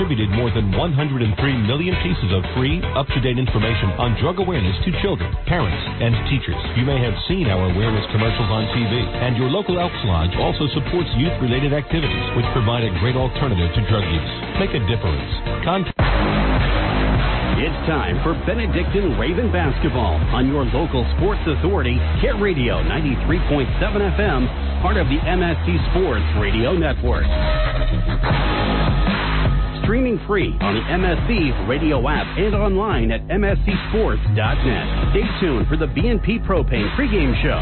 distributed more than 103 million pieces of free, up-to-date information on drug awareness to children, parents, and teachers. You may have seen our awareness commercials on TV, and your local Elks Lodge also supports youth-related activities, which provide a great alternative to drug use. Make a difference. It's time for Benedictine Raven basketball on your local sports authority, Care Radio 93.7 FM, part of the MSC Sports Radio Network. Streaming free on the MSC radio app and online at mscsports.net. Stay tuned for the B&P Propane pregame show.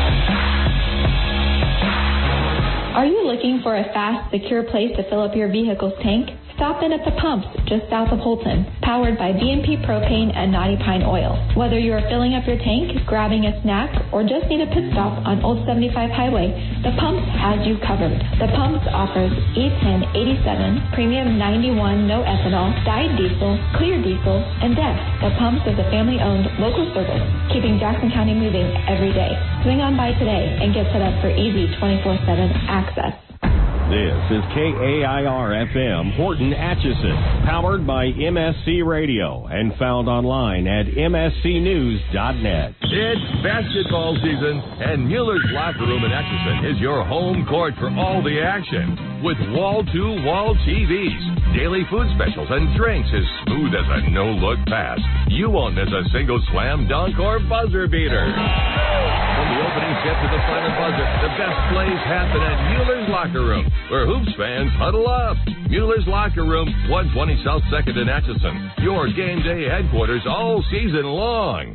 Are you looking for a fast, secure place to fill up your vehicle's tank? Stop in at the pumps just south of Holton, powered by B&P Propane and Knotty Pine Oil. Whether you are filling up your tank, grabbing a snack, or just need a pit stop on Old 75 Highway, the Pumps has you covered. The Pumps offers E10 87, Premium 91 no ethanol, dyed diesel, clear diesel, and DEF. The Pumps is a family-owned local service, keeping Jackson County moving every day. Swing on by today and get set up for easy 24/7 access. This is KAIR-FM Horton Atchison, powered by MSC Radio and found online at mscnews.net. It's basketball season, and Mueller's Locker Room in Atchison is your home court for all the action. With wall-to-wall TVs, daily food specials, and drinks as smooth as a no-look pass, you won't miss a single slam dunk or buzzer beater. From the opening tip to the final buzzer, the best plays happen at Mueller's Locker Room, where hoops fans huddle up. Mueller's Locker Room, 120 South 2nd in Atchison. Your game day headquarters all season long.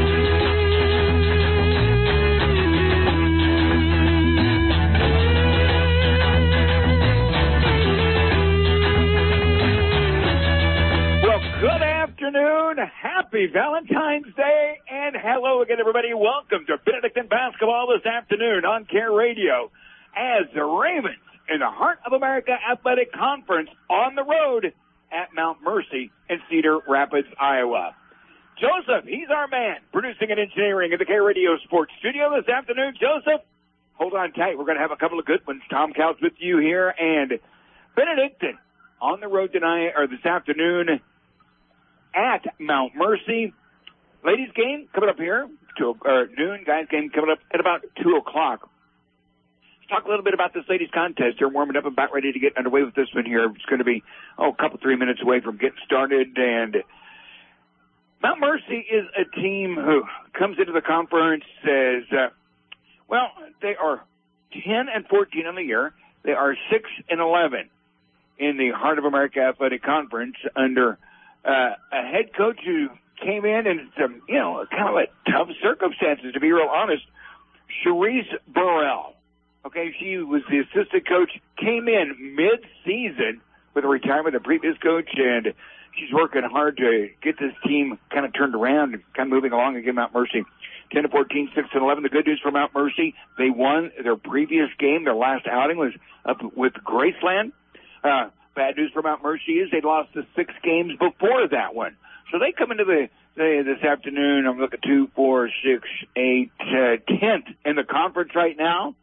Well, good afternoon. Happy Valentine's Day. And hello again, everybody. Welcome to Benedictine Basketball this afternoon on Care Radio as the Ravens in the Heart of America Athletic Conference on the road at Mount Mercy in Cedar Rapids, Iowa. Joseph, he's our man, producing and engineering at the Care Radio Sports Studio this afternoon. Joseph, hold on tight. We're going to have a couple of good ones. Tom Couch with you here, and Benedictine on the road tonight, or this afternoon at Mount Mercy. Ladies game coming up here, noon. Guys game coming up at about 2 o'clock. Talk a little bit about this ladies contest. They're warming up and about ready to get underway with this one here. It's going to be, a couple, 3 minutes away from getting started. And Mount Mercy is a team who comes into the conference as, they are 10-14 on the year. They are 6-11 in the Heart of America Athletic Conference under a head coach who came in some, kind of tough circumstances, to be real honest. Charisse Burrell. Okay, she was the assistant coach, came in mid-season with a retirement of the previous coach, and she's working hard to get this team kind of turned around and kind of moving along again. Mount Mercy, 10-14, 6-11. The good news for Mount Mercy, they won their previous game. Their last outing was up with Graceland. Bad news for Mount Mercy is they lost the 6 games before that one. So they come into this afternoon, I'm looking 2, 4, 6, 8, 10th in the conference right now.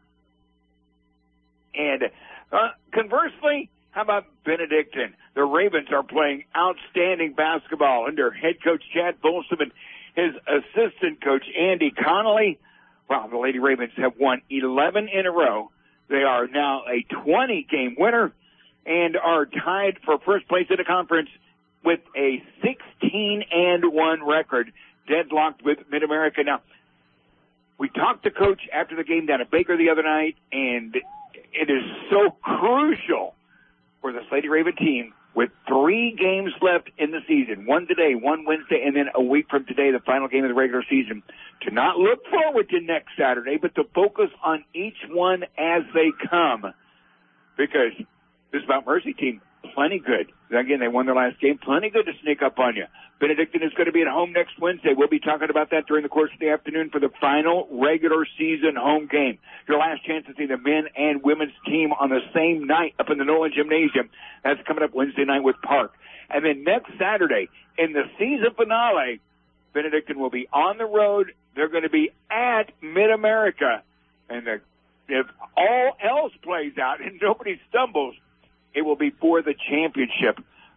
And conversely, how about Benedictine? The Ravens are playing outstanding basketball under head coach Chad Folsom and his assistant coach Andy Connolly. Well, the Lady Ravens have won 11 in a row. They are now a 20-game winner and are tied for first place in the conference with a 16-1 record, deadlocked with Mid-America. Now, we talked to Coach after the game down at Baker the other night, and it is so crucial for this Lady Raven team with 3 games left in the season, one today, one Wednesday, and then a week from today, the final game of the regular season, to not look forward to next Saturday, but to focus on each one as they come. Because this Mount Mercy team, plenty good. Again, they won their last game. Plenty good to sneak up on you. Benedictine is going to be at home next Wednesday. We'll be talking about that during the course of the afternoon for the final regular season home game. Your last chance to see the men and women's team on the same night up in the Nolan Gymnasium. That's coming up Wednesday night with Park. And then next Saturday, in the season finale, Benedictine will be on the road. They're going to be at Mid-America. And if all else plays out and nobody stumbles, it will be for the championship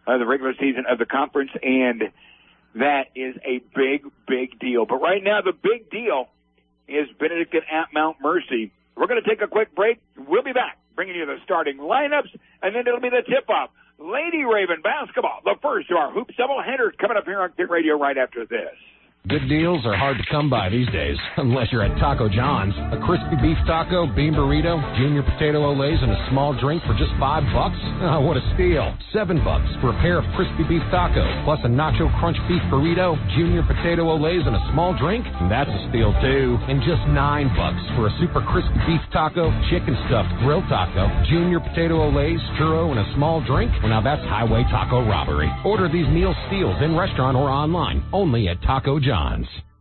of the regular season of the conference, and that is a big, big deal. But right now, the big deal is Benedictine at Mount Mercy. We're going to take a quick break. We'll be back, bringing you the starting lineups, and then it'll be the tip-off. Lady Raven basketball, the first of our hoops doubleheaders, coming up here on Kid Radio right after this. Good deals are hard to come by these days, unless you're at Taco John's. A crispy beef taco, bean burrito, junior potato olays, and a small drink for just $5? Oh, what a steal. $7 for a pair of crispy beef tacos, plus a nacho crunch beef burrito, junior potato olays, and a small drink? That's a steal, too. And just $9 for a super crispy beef taco, chicken stuffed grilled taco, junior potato olays, churro, and a small drink? Well, now that's highway taco robbery. Order these meal steals in restaurant or online, only at Taco John's. All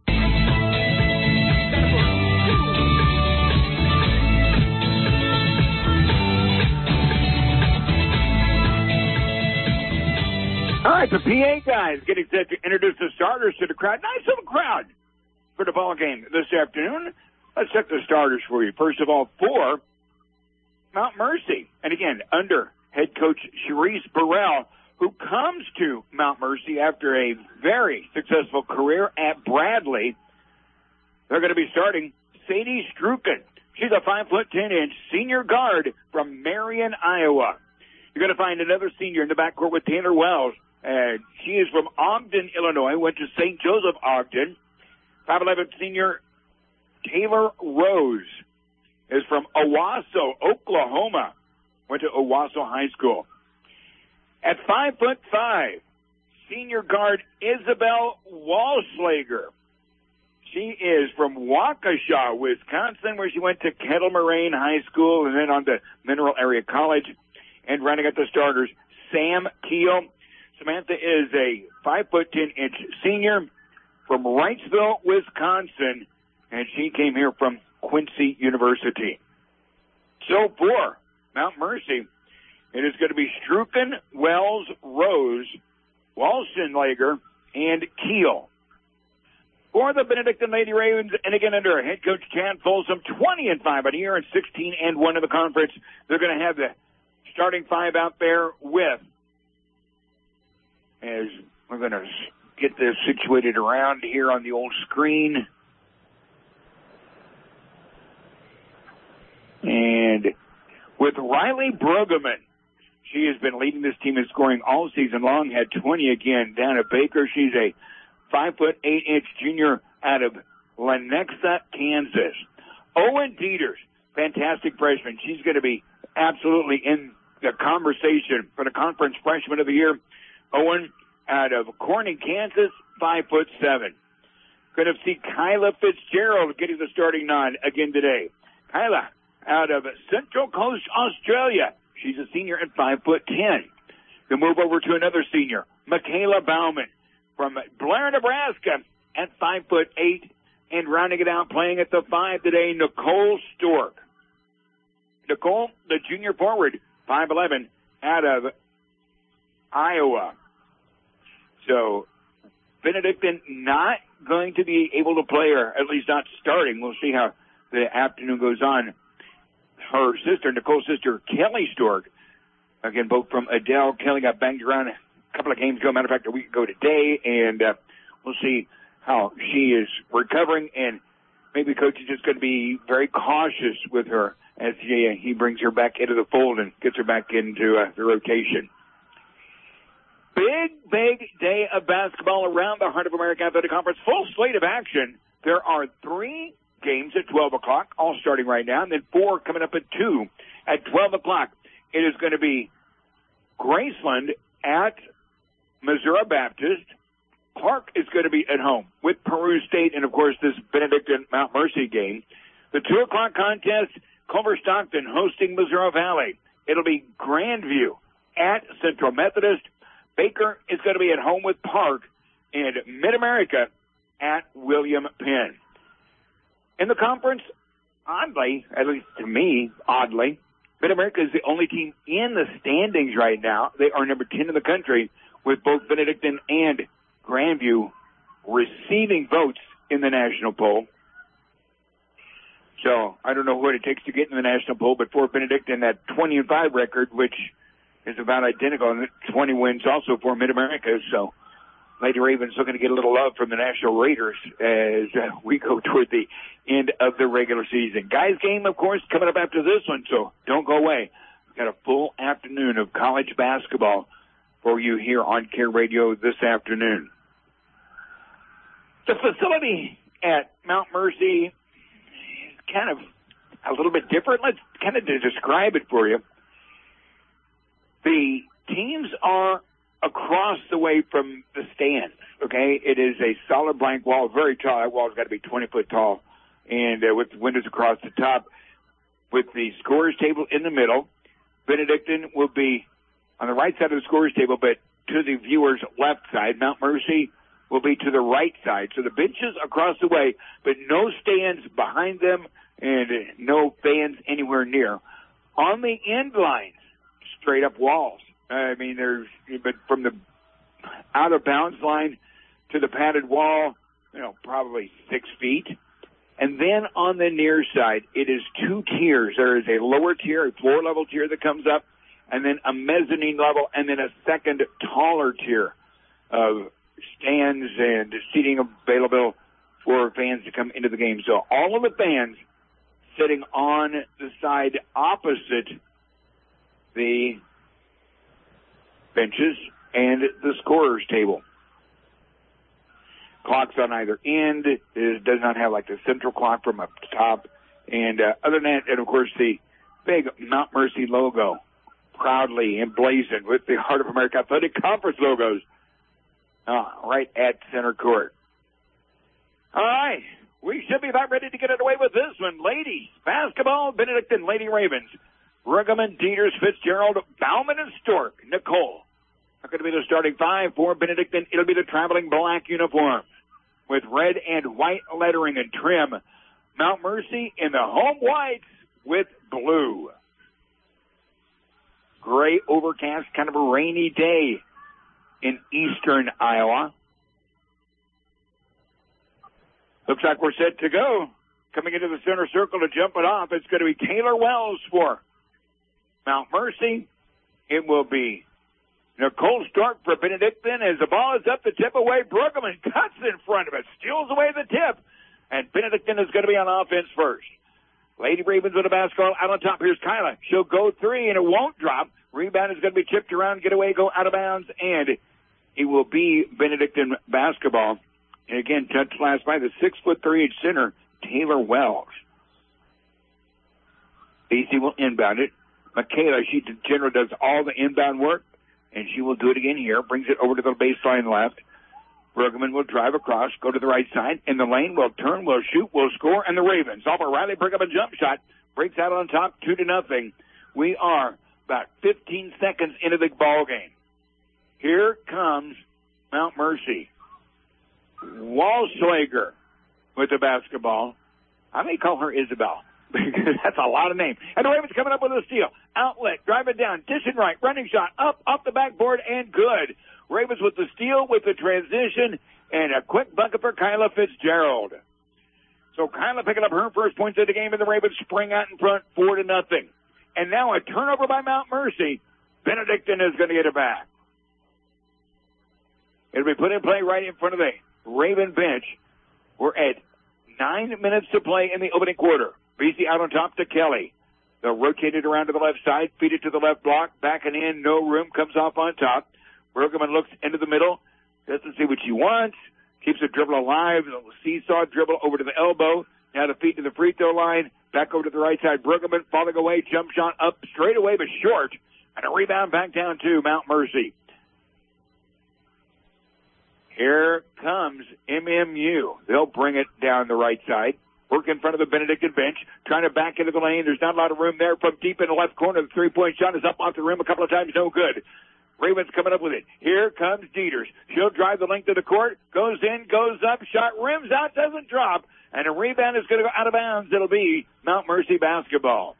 right, the PA guys getting set to introduce the starters to the crowd. Nice little crowd for the ball game this afternoon. Let's check the starters for you. First of all, for Mount Mercy, and again, under head coach Sharice Burrell, who comes to Mount Mercy after a very successful career at Bradley. They're going to be starting Sadie Struken. She's a 5'10" senior guard from Marion, Iowa. You're going to find another senior in the backcourt with Taylor Wells. She is from Ogden, Illinois, went to St. Joseph Ogden. 5'11" senior Taylor Rose is from Owasso, Oklahoma, went to Owasso High School. At 5'5", senior guard Isabel Walschlager. She is from Waukesha, Wisconsin, where she went to Kettle Moraine High School and then on to Mineral Area College. And running at the starters, Sam Keel. Samantha is a 5'10" senior from Wrightsville, Wisconsin, and she came here from Quincy University. So for Mount Mercy, it is going to be Struken, Wells, Rose, Walschlager, and Keel. For the Benedictine Lady Ravens, and again under head coach Chad Folsom, 20-5 on the year and 16-1 in the conference. They're going to have the starting five out there with, as we're going to get this situated around here on the old screen. And with Riley Brueggemann, she has been leading this team in scoring all season long, had 20 again down at Baker. She's a 5'8" junior out of Lenexa, Kansas. Owen Dieters, fantastic freshman. She's going to be absolutely in the conversation for the conference freshman of the year. Owen out of Corning, Kansas, 5'7". Going to see Kyla Fitzgerald getting the starting nod again today. Kyla out of Central Coast, Australia. She's a senior at 5'10". We'll move over to another senior, Michaela Bauman from Blair, Nebraska at 5'8", and rounding it out, playing at the 5 today, Nicole Stork. Nicole, the junior forward, 5'11", out of Iowa. So Benedictine not going to be able to play, or at least not starting. We'll see how the afternoon goes on. Her sister, Nicole's sister, Kelly Stork, again, both from Adele. Kelly got banged around a couple of games ago, matter of fact, a week ago today, and we'll see how she is recovering, and maybe coach is just going to be very cautious with her as he brings her back into the fold and gets her back into the rotation. Big day of basketball around the Heart of America Athletic Conference. Full slate of action. There are 3 games at 12 o'clock, all starting right now, and then 4 coming up at 2. At 12 o'clock, it is going to be Graceland at Missouri Baptist. Clark is going to be at home with Peru State, and, of course, this Benedictine Mount Mercy game. The 2 o'clock contest, Culver Stockton hosting Missouri Valley. It'll be Grandview at Central Methodist. Baker is going to be at home with Park, and Mid-America at William Penn. In the conference, oddly, at least to me, oddly, Mid-America is the only team in the standings right now. They are number 10 in the country, with both Benedictine and Grandview receiving votes in the national poll. So I don't know what it takes to get in the national poll, but for Benedictine, that 20-5 record, which is about identical, and 20 wins also for Mid-America. So Lady Ravens looking to get a little love from the National Raiders as we go toward the end of the regular season. Guys game, of course, coming up after this one, so don't go away. We've got a full afternoon of college basketball for you here on Care Radio this afternoon. The facility at Mount Mercy is kind of a little bit different. Let's kind of describe it for you. The teams are across the way from the stands, okay? It is a solid blank wall, very tall. That wall's got to be 20 foot tall, and with windows across the top. With the scorer's table in the middle, Benedictine will be on the right side of the scorer's table, but to the viewer's left side. Mount Mercy will be to the right side. So the benches across the way, but no stands behind them and no fans anywhere near. On the end lines, straight up walls. I mean, but from the out of bounds line to the padded wall, probably 6 feet. And then on the near side, it is 2 tiers. There is a lower tier, a floor level tier that comes up, and then a mezzanine level, and then a second taller tier of stands and seating available for fans to come into the game. So all of the fans sitting on the side opposite the benches and the scorer's table. Clocks on either end. It does not have like the central clock from up top. And other than that, and of course the big Mount Mercy logo, proudly emblazoned with the Heart of America Athletic Conference logos right at center court. All right, we should be about ready to get it away with this one. Ladies basketball, Benedictine Lady Ravens. Bruggeman, Dieters, Fitzgerald, Bauman, and Stork. Nicole are going to be the starting 5 for Benedictine. It'll be the traveling black uniforms with red and white lettering and trim. Mount Mercy in the home whites with blue. Gray overcast, kind of a rainy day in eastern Iowa. Looks like we're set to go. Coming into the center circle to jump it off, it's going to be Taylor Wells for Mount Mercy. It will be Nicole Stork for Benedictine as the ball is up the tip away. Bruggeman cuts in front of it, steals away the tip, and Benedictine is going to be on offense first. Lady Ravens with a basketball out on top. Here's Kyla. She'll go 3, and it won't drop. Rebound is going to be chipped around, get away, go out of bounds, and it will be Benedictine basketball. And again, touched last by the 6'3" center, Taylor Wells. BC will inbound it. Michaela, she generally does all the inbound work, and she will do it again here. Brings it over to the baseline left. Bruggeman will drive across, go to the right side. In the lane, will turn, will shoot, will score, and the Ravens off a Riley Bruggeman jump shot. Breaks out on top, 2-0. We are about 15 seconds into the ball game. Here comes Mount Mercy. Walschlager with the basketball. I may call her Isabel because that's a lot of names. And the Ravens coming up with a steal. Outlet, drive it down, dishing right, running shot, up the backboard, and good. Ravens with the steal, with the transition, and a quick bucket for Kyla Fitzgerald. So Kyla picking up her first points of the game, and the Ravens spring out in front 4-0. And now a turnover by Mount Mercy. Benedictine is going to get it back. It'll be put in play right in front of the Raven bench. We're at 9 minutes to play in the opening quarter. BC out on top to Kelly. They'll rotate it around to the left side, feed it to the left block, back and in, no room, comes off on top. Bruggeman looks into the middle, doesn't see what she wants, keeps the dribble alive, the seesaw dribble over to the elbow, now the feet to the free throw line, back over to the right side. Bruggeman falling away, jump shot up straight away but short, and a rebound back down to Mount Mercy. Here comes MMU. They'll bring it down the right side. Work in front of the Benedictine bench, trying to back into the lane. There's not a lot of room there. From deep in the left corner, the three-point shot is up off the rim a couple of times, no good. Ravens coming up with it. Here comes Dieters. She'll drive the length of the court, goes in, goes up, shot rims out, doesn't drop, and a rebound is going to go out of bounds. It'll be Mount Mercy basketball.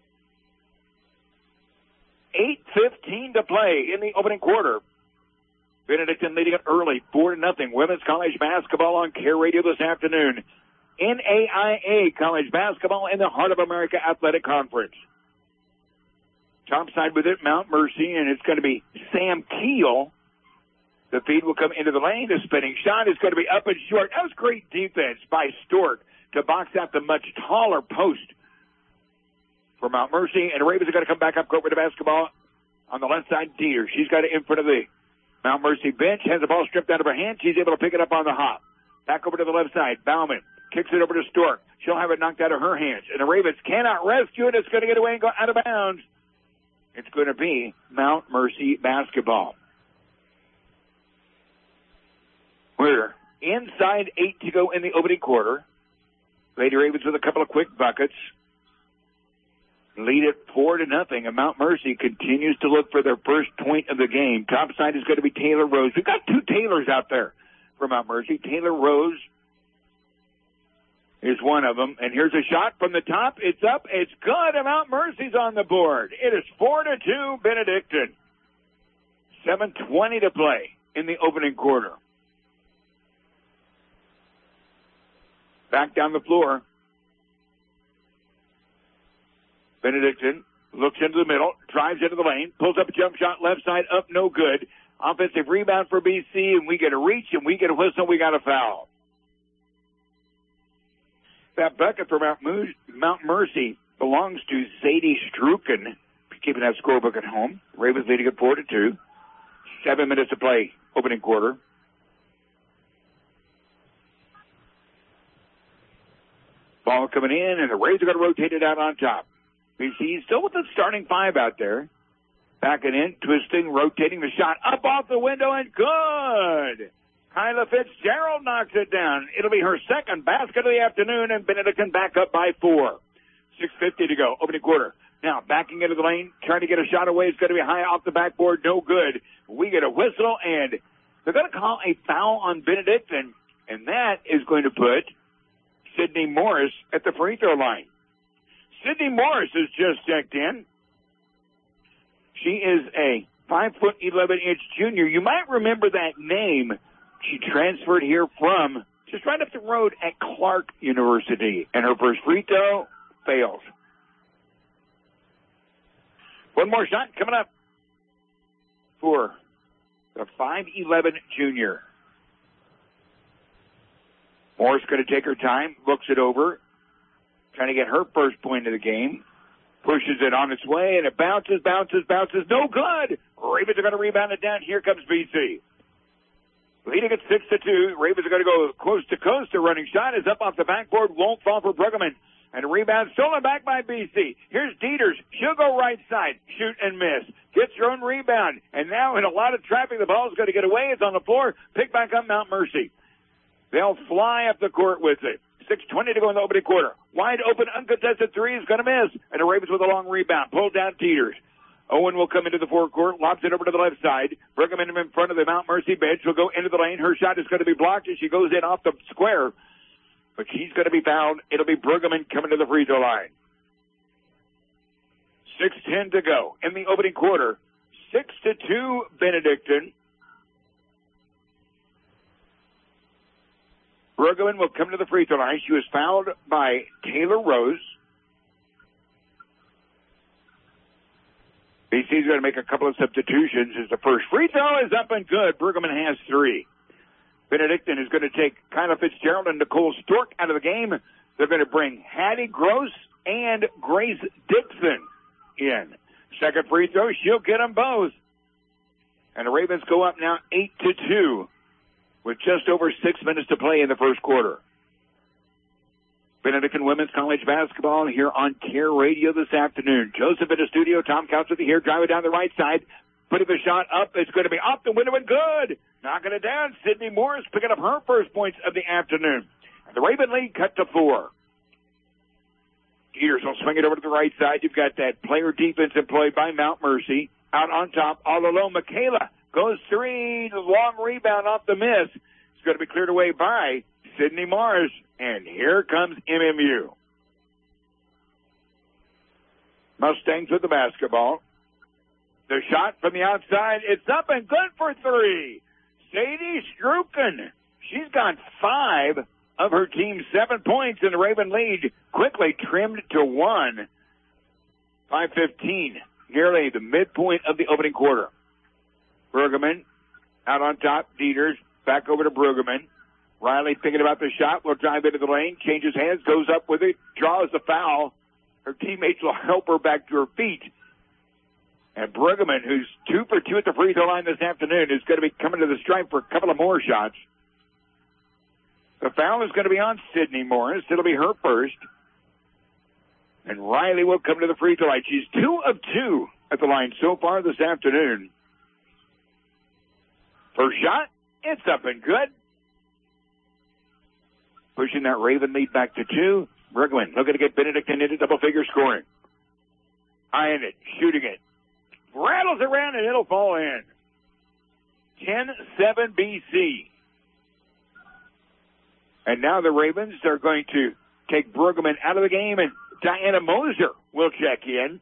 8:15 to play in the opening quarter. Benedictine leading it early, 4-0. Women's college basketball on Care Radio this afternoon. NAIA college basketball in the Heart of America Athletic Conference. Topside with it, Mount Mercy, and it's going to be Sam Keel. The feed will come into the lane. The spinning shot is going to be up and short. That was great defense by Stork to box out the much taller post for Mount Mercy. And the Ravens are going to come back up court with the basketball on the left side. Dieter, she's got it in front of the Mount Mercy bench. Has the ball stripped out of her hand. She's able to pick it up on the hop. Back over to the left side. Bauman kicks it over to Stork. She'll have it knocked out of her hands. And the Ravens cannot rescue it. It's going to get away and go out of bounds. It's going to be Mount Mercy basketball. We're inside 8 to go in the opening quarter. Lady Ravens with a couple of quick buckets. Lead it 4-0, and Mount Mercy continues to look for their first point of the game. Topside is going to be Taylor Rose. We've got two Taylors out there for Mount Mercy. Taylor Rose is one of them. And here's a shot from the top. It's up. It's good. And Mount Mercy's on the board. It is 4-2 Benedictine. 7:20 to play in the opening quarter. Back down the floor. Benedictine looks into the middle, drives into the lane, pulls up a jump shot left side, up, no good. Offensive rebound for BC, and we get a reach, and we get a whistle, we got a foul. That bucket for Mount Mercy belongs to Sadie Struken, keeping that scorebook at home. Ravens leading it 4-2. 7 minutes to play, opening quarter. Ball coming in, and the Rays are going to rotate it out on top. BC still with the starting five out there. Backing in, twisting, rotating the shot up off the window, and good! Kyla Fitzgerald knocks it down. It'll be her second basket of the afternoon, and Benedictine back up by 4. 6:50 to go, opening quarter. Now, backing into the lane, trying to get a shot away. It's going to be high off the backboard, no good. We get a whistle, and they're going to call a foul on Benedictine, and that is going to put Sydney Morris at the free throw line. Sydney Morris has just checked in. She is a 5'11" junior. You might remember that name. She transferred here from just right up the road at Clark University. And her first free throw fails. One more shot coming up for the 5'11" junior. Morris going to take her time, looks it over, trying to get her first point of the game. Pushes it on its way, and it bounces. No good! Ravens are going to rebound it down. Here comes BC. Leading at 6-2. Ravens are going to go coast to coast. A running shot is up off the backboard. Won't fall for Bruggeman. And a rebound stolen back by BC. Here's Dieters. She'll go right side. Shoot and miss. Gets her own rebound. And now in a lot of traffic, the ball is going to get away. It's on the floor. Pick back up Mount Mercy. They'll fly up the court with it. 6:20 to go in the opening quarter. Wide open, uncontested three is going to miss. And the Ravens with a long rebound. Pulled down Dieters. Owen will come into the forecourt, lobs it over to the left side. Bruggeman in front of the Mount Mercy bench. Will go into the lane. Her shot is going to be blocked as she goes in off the square. But she's going to be fouled. It'll be Bruggeman coming to the free throw line. 6:10 to go in the opening quarter. 6-2 Benedictine. Bruggeman will come to the free throw line. She was fouled by Taylor Rose. BC's going to make a couple of substitutions as the first free throw is up and good. Bruggeman has 3. Benedictine is going to take Kyla Fitzgerald and Nicole Stork out of the game. They're going to bring Hattie Gross and Grace Dixon in. Second free throw, she'll get them both. And the Ravens go up now 8-2 with just over 6 minutes to play in the first quarter. Benedictine Women's College Basketball here on CARE Radio this afternoon. Joseph in the studio, Tom Couch with you here, driving down the right side. Putting the shot up, it's going to be off the window and good. Knocking it down, Sydney Morris picking up her first points of the afternoon. And the Raven lead cut to 4. Peters will swing it over to the right side. You've got that player defense employed by Mount Mercy. Out on top, all alone, Michaela goes 3, long rebound off the miss. It's going to be cleared away by Sydney Morris. And here comes MMU. Mustangs with the basketball. The shot from the outside, it's up and good for 3. Sadie Struken. She's got 5 of her team's 7 points, and the Raven lead quickly trimmed to 1. 5:15 nearly the midpoint of the opening quarter. Brueggemann out on top. Dieters back over to Brueggemann. Riley thinking about the shot. Will drive into the lane. Changes hands. Goes up with it. Draws the foul. Her teammates will help her back to her feet. And Brueggemann, who's 2 for 2 at the free throw line this afternoon, is going to be coming to the stripe for a couple of more shots. The foul is going to be on Sydney Morris. It'll be her first. And Riley will come to the free throw line. She's 2 of 2 at the line so far this afternoon. First shot, it's up and good. Pushing that Raven lead back to 2. Brueggemann looking to get Benedictine into double-figure scoring. Eyeing it, shooting it. Rattles around and it'll fall in. 10-7 BC. And now the Ravens are going to take Brueggemann out of the game, and Diana Moser will check in.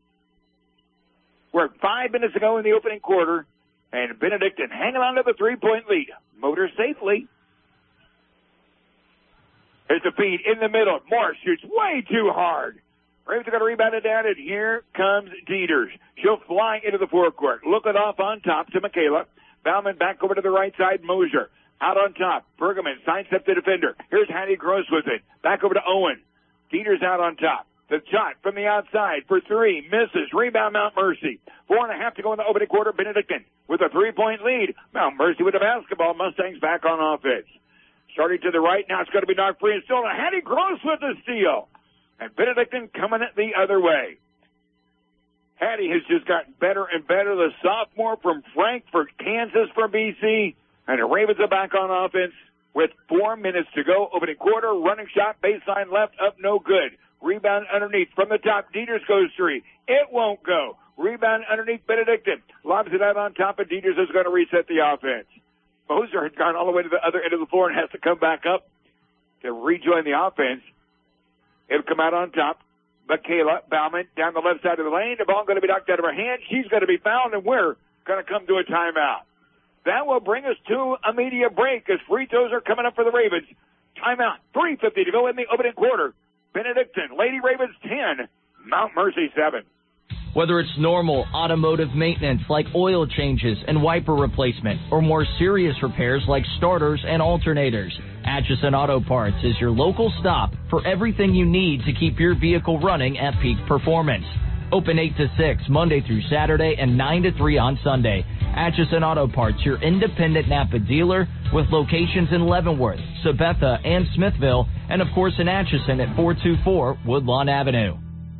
We're 5 minutes ago in the opening quarter, and Benedictine hanging on to the 3-point lead. Motor safely. There's a feed in the middle. Morris shoots way too hard. Ravens are going to rebound it down, and here comes Dieters. She'll fly into the forecourt. Look it off on top to Michaela. Bauman back over to the right side. Moser out on top. Brueggemann sidesteps the defender. Here's Hattie Gross with it. Back over to Owen. Dieters out on top. The shot from the outside for 3. Misses. Rebound Mount Mercy. 4.5 to go in the opening quarter. Benedictine with a 3-point lead. Mount Mercy with the basketball. Mustangs back on offense. Starting to the right. Now it's going to be knocked free and stolen. Hattie Gross with the steal. And Benedictine coming it the other way. Hattie has just gotten better and better. The sophomore from Frankfort, Kansas for BC. And the Ravens are back on offense with 4 minutes to go. Opening quarter, running shot, baseline left, up, no good. Rebound underneath from the top. Dieters goes 3. It won't go. Rebound underneath Benedictine. Lobs it out on top, and Dieters is going to reset the offense. Moser had gone all the way to the other end of the floor and has to come back up to rejoin the offense. It'll come out on top. Michaela Bauman down the left side of the lane. The ball going to be knocked out of her hand. She's going to be fouled, and we're going to come to a timeout. That will bring us to a media break as free throws are coming up for the Ravens. Timeout. 3:50 to go in the opening quarter. Benedictine, Lady Ravens 10, Mount Mercy 7. Whether it's normal automotive maintenance like oil changes and wiper replacement, or more serious repairs like starters and alternators, Atchison Auto Parts is your local stop for everything you need to keep your vehicle running at peak performance. Open 8 to 6 Monday through Saturday and 9 to 3 on Sunday. Atchison Auto Parts, your independent Napa dealer with locations in Leavenworth, Sabetha, and Smithville, and of course in Atchison at 424 Woodlawn Avenue.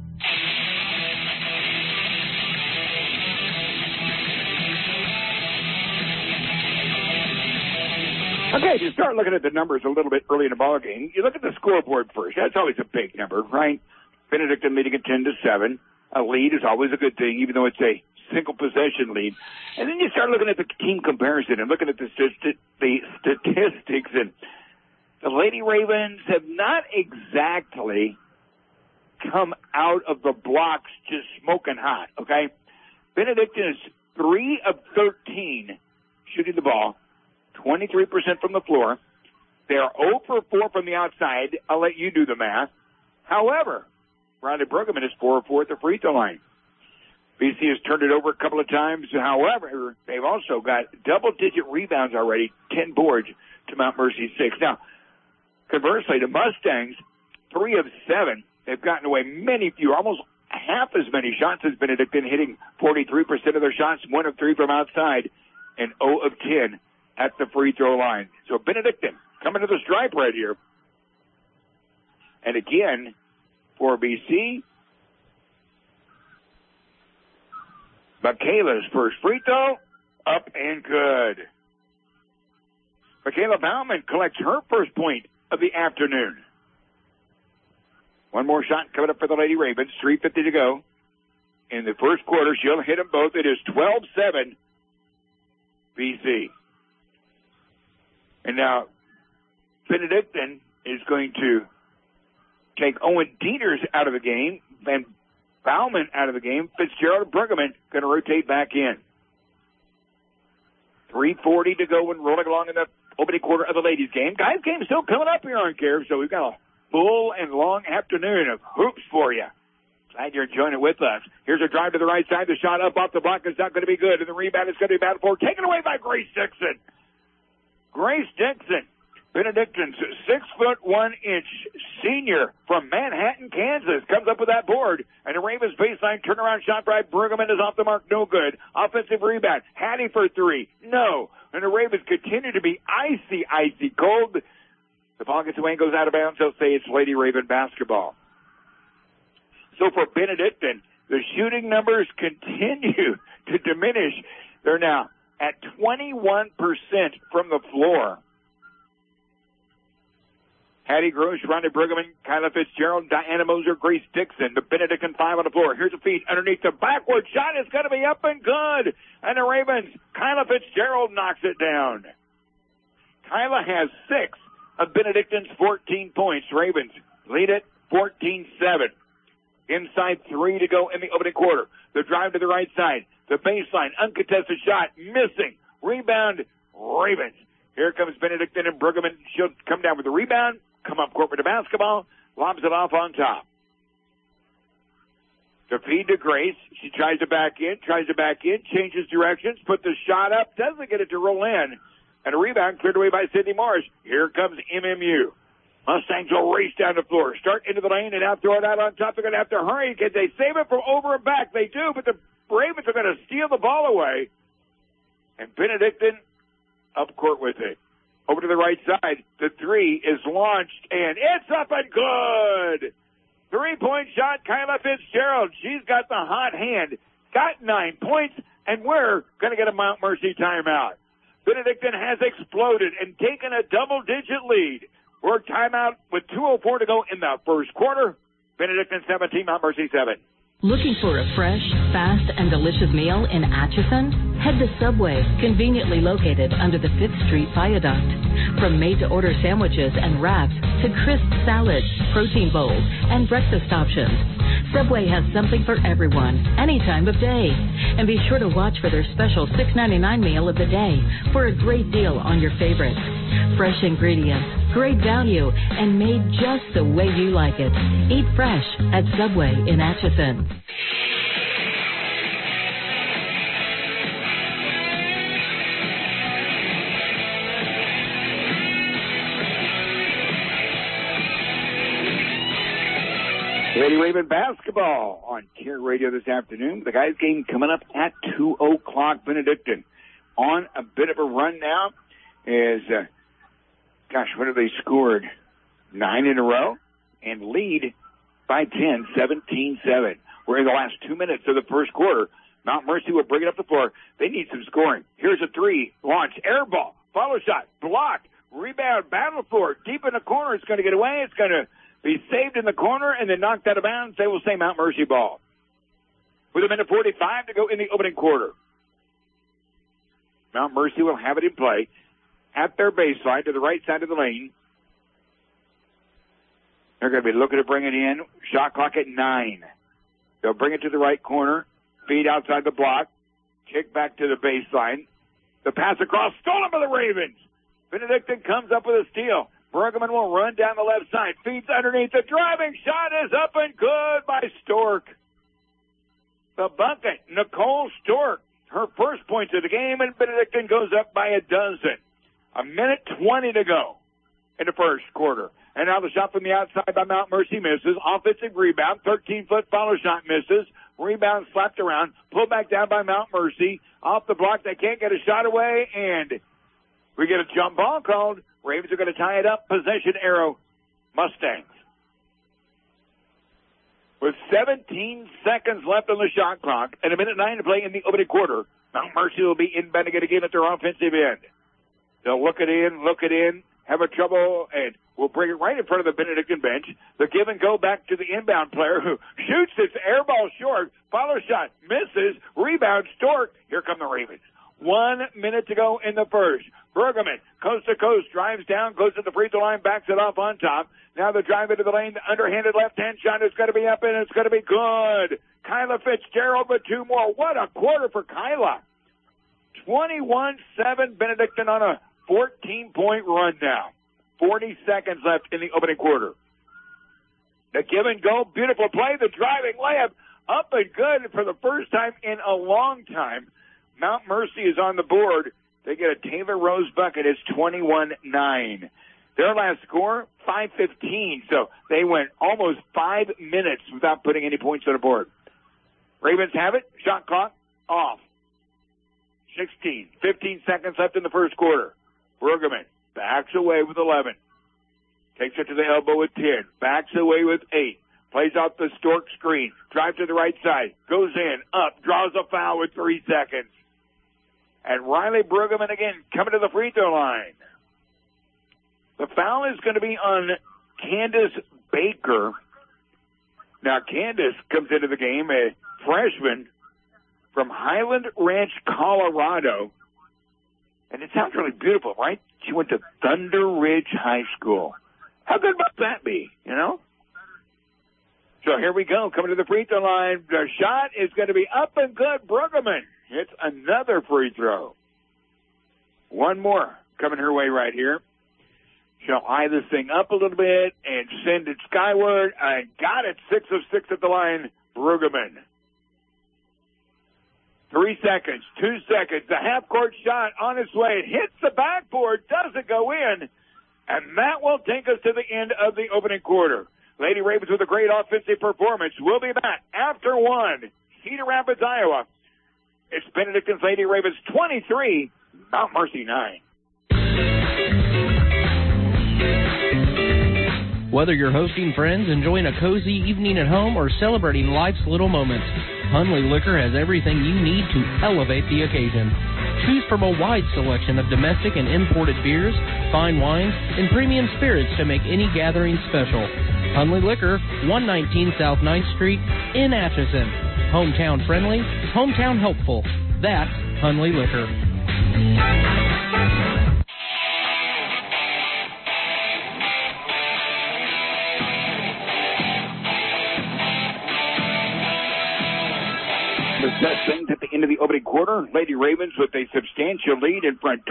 Okay, you start looking at the numbers a little bit early in the ball game. You look at the scoreboard first. That's always a big number, right? Benedictine leading at 10-7. A lead is always a good thing, even though it's a single possession lead. And then you start looking at the team comparison and looking at the statistics. And the Lady Ravens have not exactly come out of the blocks just smoking hot, okay? Benedictine is 3 of 13 shooting the ball. 23% from the floor. They're 0 for 4 from the outside. I'll let you do the math. However, Riley Brueggemann is 4 of 4 at the free throw line. BC has turned it over a couple of times. However, they've also got double-digit rebounds already, 10 boards to Mount Mercy 6. Now, conversely, the Mustangs, 3 of 7. They've gotten away many fewer, almost half as many shots as Benedictine, hitting 43% of their shots, 1 of 3 from outside, and 0 of 10 at the free throw line. So Benedictine coming to the stripe right here. And again, for BC, Michaela's first free throw, up and good. Michaela Bauman collects her first point of the afternoon. One more shot coming up for the Lady Ravens, 3:50 to go. In the first quarter, she'll hit them both. It is 12-7 BC. And now, Benedictine is going to take Owen Dieters out of the game, and Bauman out of the game. Fitzgerald Brueggemann going to rotate back in. 3:40 to go and rolling along in the opening quarter of the ladies' game. Guys' game still coming up here on Care, so we've got a full and long afternoon of hoops for you. Glad you're enjoying it with us. Here's a drive to the right side. The shot up off the block is not going to be good. And the rebound is going to be battled for. Taken away by Grace Dixon. Grace Dixon, Benedictine's 6'1" senior from Manhattan, Kansas, comes up with that board. And the Ravens baseline turnaround shot by Brueggemann is off the mark. No good. Offensive rebound. Hattie for three. No. And the Ravens continue to be icy cold. The ball gets away and goes out of bounds. They'll say it's Lady Raven basketball. So for Benedictine, the shooting numbers continue to diminish. They're now at 21% from the floor. Hattie Gross, Rhonda Brueggemann, Kyla Fitzgerald, Diana Moser, Grace Dixon, the Benedictine five on the floor. Here's a feed underneath the backward shot. It's going to be up and good. And the Ravens, Kyla Fitzgerald knocks it down. Kyla has 6 of Benedictine's 14 points. Ravens lead it 14-7. Inside 3 to go in the opening quarter. The drive to the right side. The baseline, uncontested shot, missing. Rebound, Ravens. Here comes Benedictine and Brueggemann. She'll come down with the rebound, come up court with the basketball, lobs it off on top. To feed to Grace. She tries to back in, changes directions, put the shot up, doesn't get it to roll in. And a rebound cleared away by Sydney Morris. Here comes MMU. Mustangs will race down the floor, start into the lane, and now throw it out on top. They're going to have to hurry. Can they save it from over and back? They do, but the Ravens are going to steal the ball away. And Benedictine up court with it. Over to the right side. The three is launched, and it's up and good. 3-point shot, Kyla Fitzgerald. She's got the hot hand. Got 9 points, and we're going to get a Mount Mercy timeout. Benedictine has exploded and taken a double-digit lead. We're timeout with 2:04 to go in the first quarter. Benedictine 17, Mount Mercy 7. Looking for a fresh, fast, and delicious meal in Atchison? Head to Subway, conveniently located under the 5th Street Viaduct. From made-to-order sandwiches and wraps to crisp salads, protein bowls, and breakfast options, Subway has something for everyone, any time of day. And be sure to watch for their special $6.99 meal of the day for a great deal on your favorites. Fresh ingredients, great value, and made just the way you like it. Eat fresh at Subway in Atchison. Lady Raven basketball on Care Radio this afternoon. The guys' game coming up at 2 o'clock. Benedictine on a bit of a run now. What have they scored? 9 in a row and lead by 10, 17-7. We're in the last 2 minutes of the first quarter. Mount Mercy will bring it up the floor. They need some scoring. Here's a three. Launch. Air ball. Follow shot. Blocked. Rebound. Battle for deep in the corner. It's going to get away. It's going to be saved in the corner and then knocked out of bounds. They will say Mount Mercy ball. With a minute 45 to go in the opening quarter. Mount Mercy will have it in play at their baseline to the right side of the lane. They're going to be looking to bring it in. Shot clock at 9. They'll bring it to the right corner. Feed outside the block. Kick back to the baseline. The pass across. Stolen by the Ravens. Benedictine comes up with a steal. Brueggemann will run down the left side. Feeds underneath. The driving shot is up and good by Stork. The bucket, Nicole Stork. Her first points of the game, and Benedictine goes up by a dozen. A minute 20 to go in the first quarter. And now the shot from the outside by Mount Mercy misses. Offensive rebound. 13-foot follow shot misses. Rebound slapped around. Pulled back down by Mount Mercy. Off the block. They can't get a shot away. And we get a jump ball called. Ravens are going to tie it up. Possession arrow. Mustangs. With 17 seconds left on the shot clock and a minute 9 to play in the opening quarter, Mount Mercy will be inbounding it again at their offensive end. They'll look it in, have a trouble, and will bring it right in front of the Benedictine bench. The give and go back to the inbound player who shoots its air ball short. Follow shot, misses, rebound, Stork. Here come the Ravens. 1 minute to go in the first. Brueggemann, coast to coast, drives down, goes to the free throw line, backs it off on top. Now the drive into the lane, the underhanded left-hand shot is going to be up, and it's going to be good. Kyla Fitzgerald with 2 more. What a quarter for Kyla. 21-7, Benedictine on a 14-point run now. 40 seconds left in the opening quarter. The give and go, beautiful play, the driving layup, up and good for the first time in a long time. Mount Mercy is on the board. They get a Taylor Rose bucket. It's 21-9. Their last score, 5:15. So they went almost 5 minutes without putting any points on the board. Ravens have it. Shot clock off. 15 seconds left in the first quarter. Brueggemann backs away with 11. Takes it to the elbow with 10. Backs away with 8. Plays out the Stork screen. Drive to the right side. Goes in. Up. Draws a foul with 3 seconds. And Riley Brueggemann again coming to the free throw line. The foul is going to be on Candace Baker. Now, Candace comes into the game, a freshman from Highland Ranch, Colorado. And it sounds really beautiful, right? She went to Thunder Ridge High School. How good must that be, you know? So here we go, coming to the free throw line. The shot is going to be up and good. Brueggemann hits another free throw. One more coming her way right here. She'll eye this thing up a little bit and send it skyward. I got it. 6 of 6 at the line. Brueggemann. 3 seconds, 2 seconds. The half-court shot on its way. It hits the backboard, doesn't go in. And that will take us to the end of the opening quarter. Lady Ravens with a great offensive performance. We'll be back after 1. Cedar Rapids, Iowa. It's Benedictine's Lady Ravens 23, Mount Mercy 9. Whether you're hosting friends, enjoying a cozy evening at home, or celebrating life's little moments, Hunley Liquor has everything you need to elevate the occasion. Choose from a wide selection of domestic and imported beers, fine wines, and premium spirits to make any gathering special. Hunley Liquor, 119 South 9th Street in Atchison. Hometown friendly, hometown helpful. That's Hunley Liquor. Things at the end of the opening quarter. Lady Ravens with a substantial lead in front,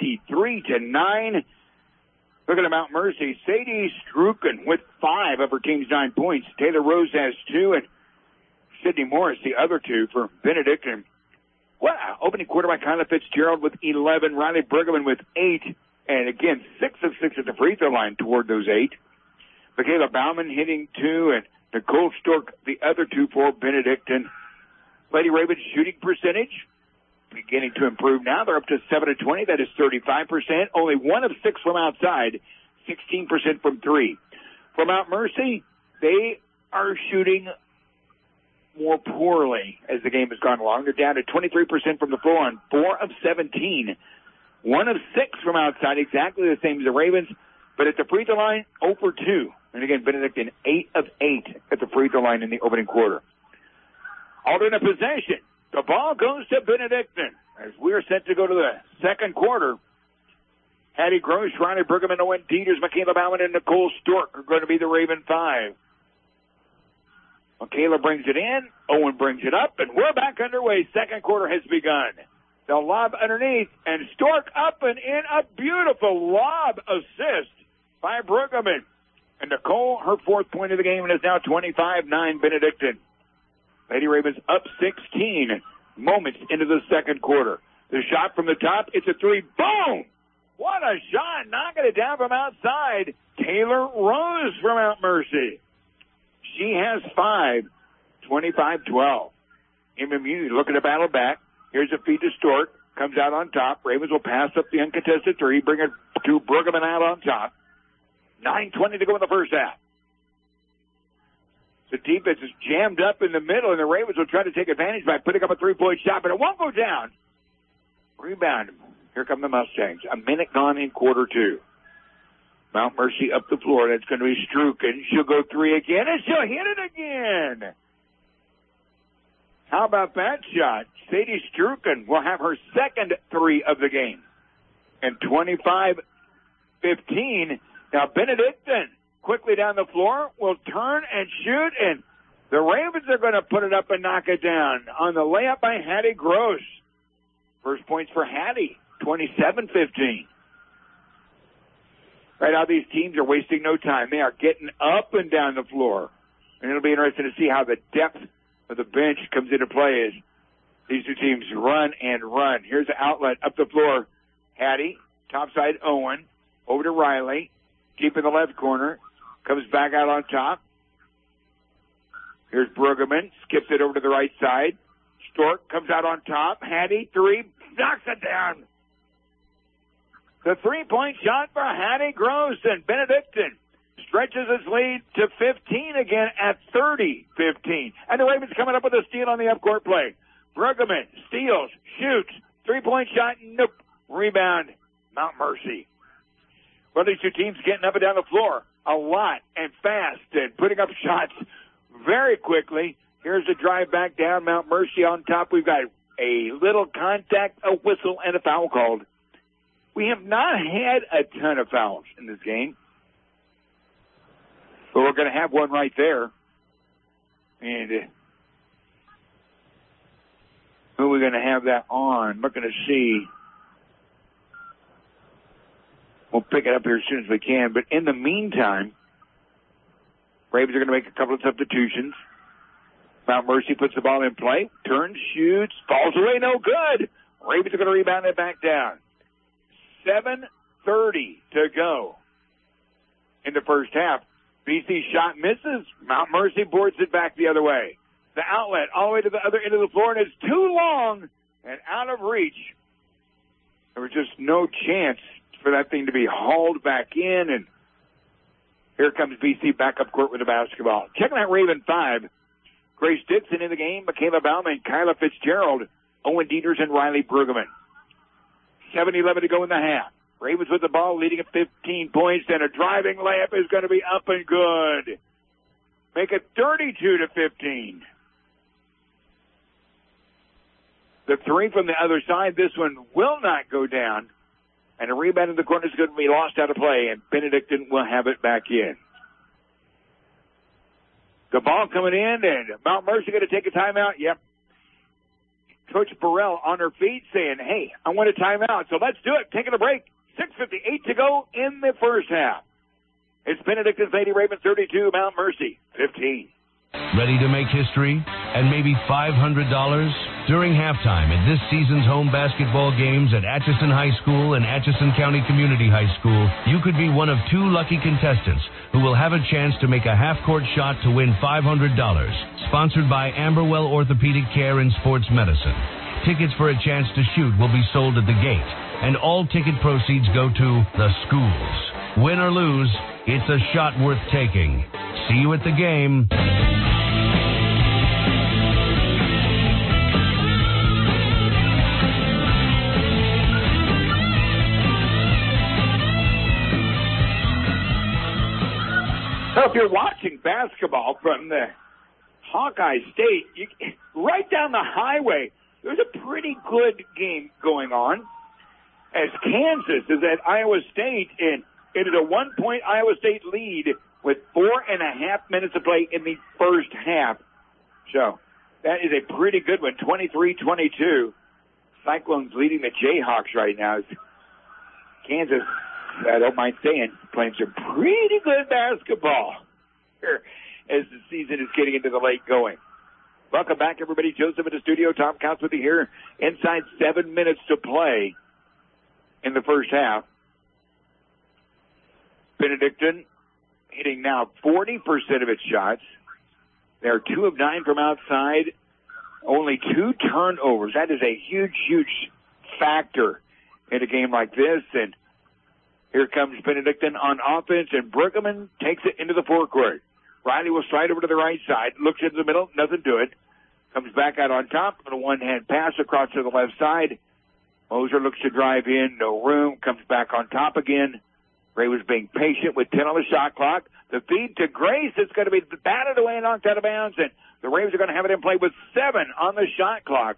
23-9. Look at Mount Mercy. Sadie Struken with 5 of her team's 9 points. Taylor Rose has 2, and Sydney Morris the other 2 for Benedictine. Wow. Opening quarter by Kyla Fitzgerald with 11. Riley Brueggemann with 8. And again, 6 of 6 at the free throw line toward those 8. Michaela Bauman hitting 2, and Nicole Stork the other 2 for Benedictine. Lady Ravens shooting percentage beginning to improve now. They're up to 7 of 20. That is 35%. Only 1 of 6 from outside, 16% from 3. For Mount Mercy, they are shooting more poorly as the game has gone along. They're down to 23% from the floor on 4 of 17. 1 of 6 from outside, exactly the same as the Ravens. But at the free throw line, 0 for 2. And again, Benedictine 8 of 8 at the free throw line in the opening quarter. Alternate possession. The ball goes to Benedictine as we're set to go to the second quarter. Hattie Gross, Riley Brueggemann, Owen Dieters, Michaela Bauman, and Nicole Stork are going to be the Raven 5. Michaela brings it in. Owen brings it up, and we're back underway. Second quarter has begun. They'll lob underneath, and Stork up and in. A beautiful lob assist by Brueggemann. And Nicole, her 4th point of the game, and is now 25-9 Benedictine. Lady Ravens up 16 moments into the second quarter. The shot from the top, it's a 3. Boom! What a shot! Knocking it down from outside. Taylor Rose from Mount Mercy. She has 5, 25-12. MMU looking to battle back. Here's a feed to Stork. Comes out on top. Ravens will pass up the uncontested 3. Bring it to Brueggemann out on top. 9:20 to go in the first half. The defense is jammed up in the middle, and the Ravens will try to take advantage by putting up a 3-point shot, but it won't go down. Rebound. Here come the Mustangs. A minute gone in quarter 2. Mount Mercy up the floor. That's going to be Struken. She'll go 3 again, and she'll hit it again. How about that shot? Sadie Struken will have her second 3 of the game. And 25-15. Now Benedictine quickly down the floor, will turn and shoot, and the Ravens are going to put it up and knock it down on the layup by Hattie Gross. First points for Hattie, 27-15. Right now, these teams are wasting no time. They are getting up and down the floor. And it'll be interesting to see how the depth of the bench comes into play as these two teams run and run. Here's the outlet up the floor. Hattie, topside Owen, over to Riley, deep in the left corner, comes back out on top. Here's Brueggemann, skips it over to the right side. Stork comes out on top. Hattie, three, knocks it down. The three-point shot for Hattie Gross, and Benedictine stretches its lead to 15 again at 30-15. And the Ravens coming up with a steal on the up-court play. Brueggemann steals, shoots, three-point shot, nope. Rebound, Mount Mercy. Well, these two teams getting up and down the floor a lot and fast and putting up shots very quickly. Here's the drive back down, Mount Mercy on top. We've got a little contact, a whistle, and a foul called. We have not had a ton of fouls in this game, but we're going to have one right there. And who are we going to have that on? I'm looking to see. We'll pick it up here as soon as we can. But in the meantime, Ravens are going to make a couple of substitutions. Mount Mercy puts the ball in play, turns, shoots, falls away, no good. Ravens are going to rebound it back down. 7:30 to go in the first half. BC shot misses. Mount Mercy boards it back the other way. The outlet all the way to the other end of the floor, and it's too long and out of reach. There was just no chance for that thing to be hauled back in, and here comes BC back up court with the basketball. Checking out Raven 5. Grace Dixon in the game, Michaela Bauman, Kyla Fitzgerald, Owen Dieters, and Riley Brueggemann. 7:11 to go in the half. Ravens with the ball, leading at 15 points, and a driving layup is going to be up and good. Make it 32-15. The three from the other side, this one will not go down, and a rebound in the corner is going to be lost out of play, and Benedictine will have it back in. The ball coming in, and Mount Mercy going to take a timeout. Yep. Coach Burrell on her feet saying, hey, I want a timeout, so let's do it. Taking a break. 6:58 to go in the first half. It's Benedictine's Lady Ravens 32, Mount Mercy 15. Ready to make history and maybe $500? During halftime at this season's home basketball games at Atchison High School and Atchison County Community High School, you could be one of two lucky contestants who will have a chance to make a half-court shot to win $500. Sponsored by Amberwell Orthopedic Care and Sports Medicine. Tickets for a chance to shoot will be sold at the gate, and all ticket proceeds go to the schools. Win or lose, it's a shot worth taking. See you at the game. So if you're watching basketball from the Hawkeye State, right down the highway, there's a pretty good game going on as Kansas is at Iowa State, and it is a 1-point Iowa State lead with 4.5 minutes to play in the first half. So that is a pretty good one, 23-22. Cyclones leading the Jayhawks right now. Kansas, I don't mind saying, playing some pretty good basketball here as the season is getting into the late going. Welcome back, everybody. Joseph in the studio. Tom Counts with you here. Inside 7 minutes to play in the first half. Benedictine hitting now 40% of its shots. They're 2 of 9 from outside. Only 2 turnovers. That is a huge, huge factor in a game like this. And here comes Benedictine on offense, and Brueggemann takes it into the forecourt. Riley will slide over to the right side, looks into the middle, nothing to it. Comes back out on top with a one-hand pass across to the left side. Moser looks to drive in, no room, comes back on top again. Ray was being patient with 10 on the shot clock. The feed to Grace, it's going to be batted away and knocked out of bounds, and the Ravens are going to have it in play with 7 on the shot clock.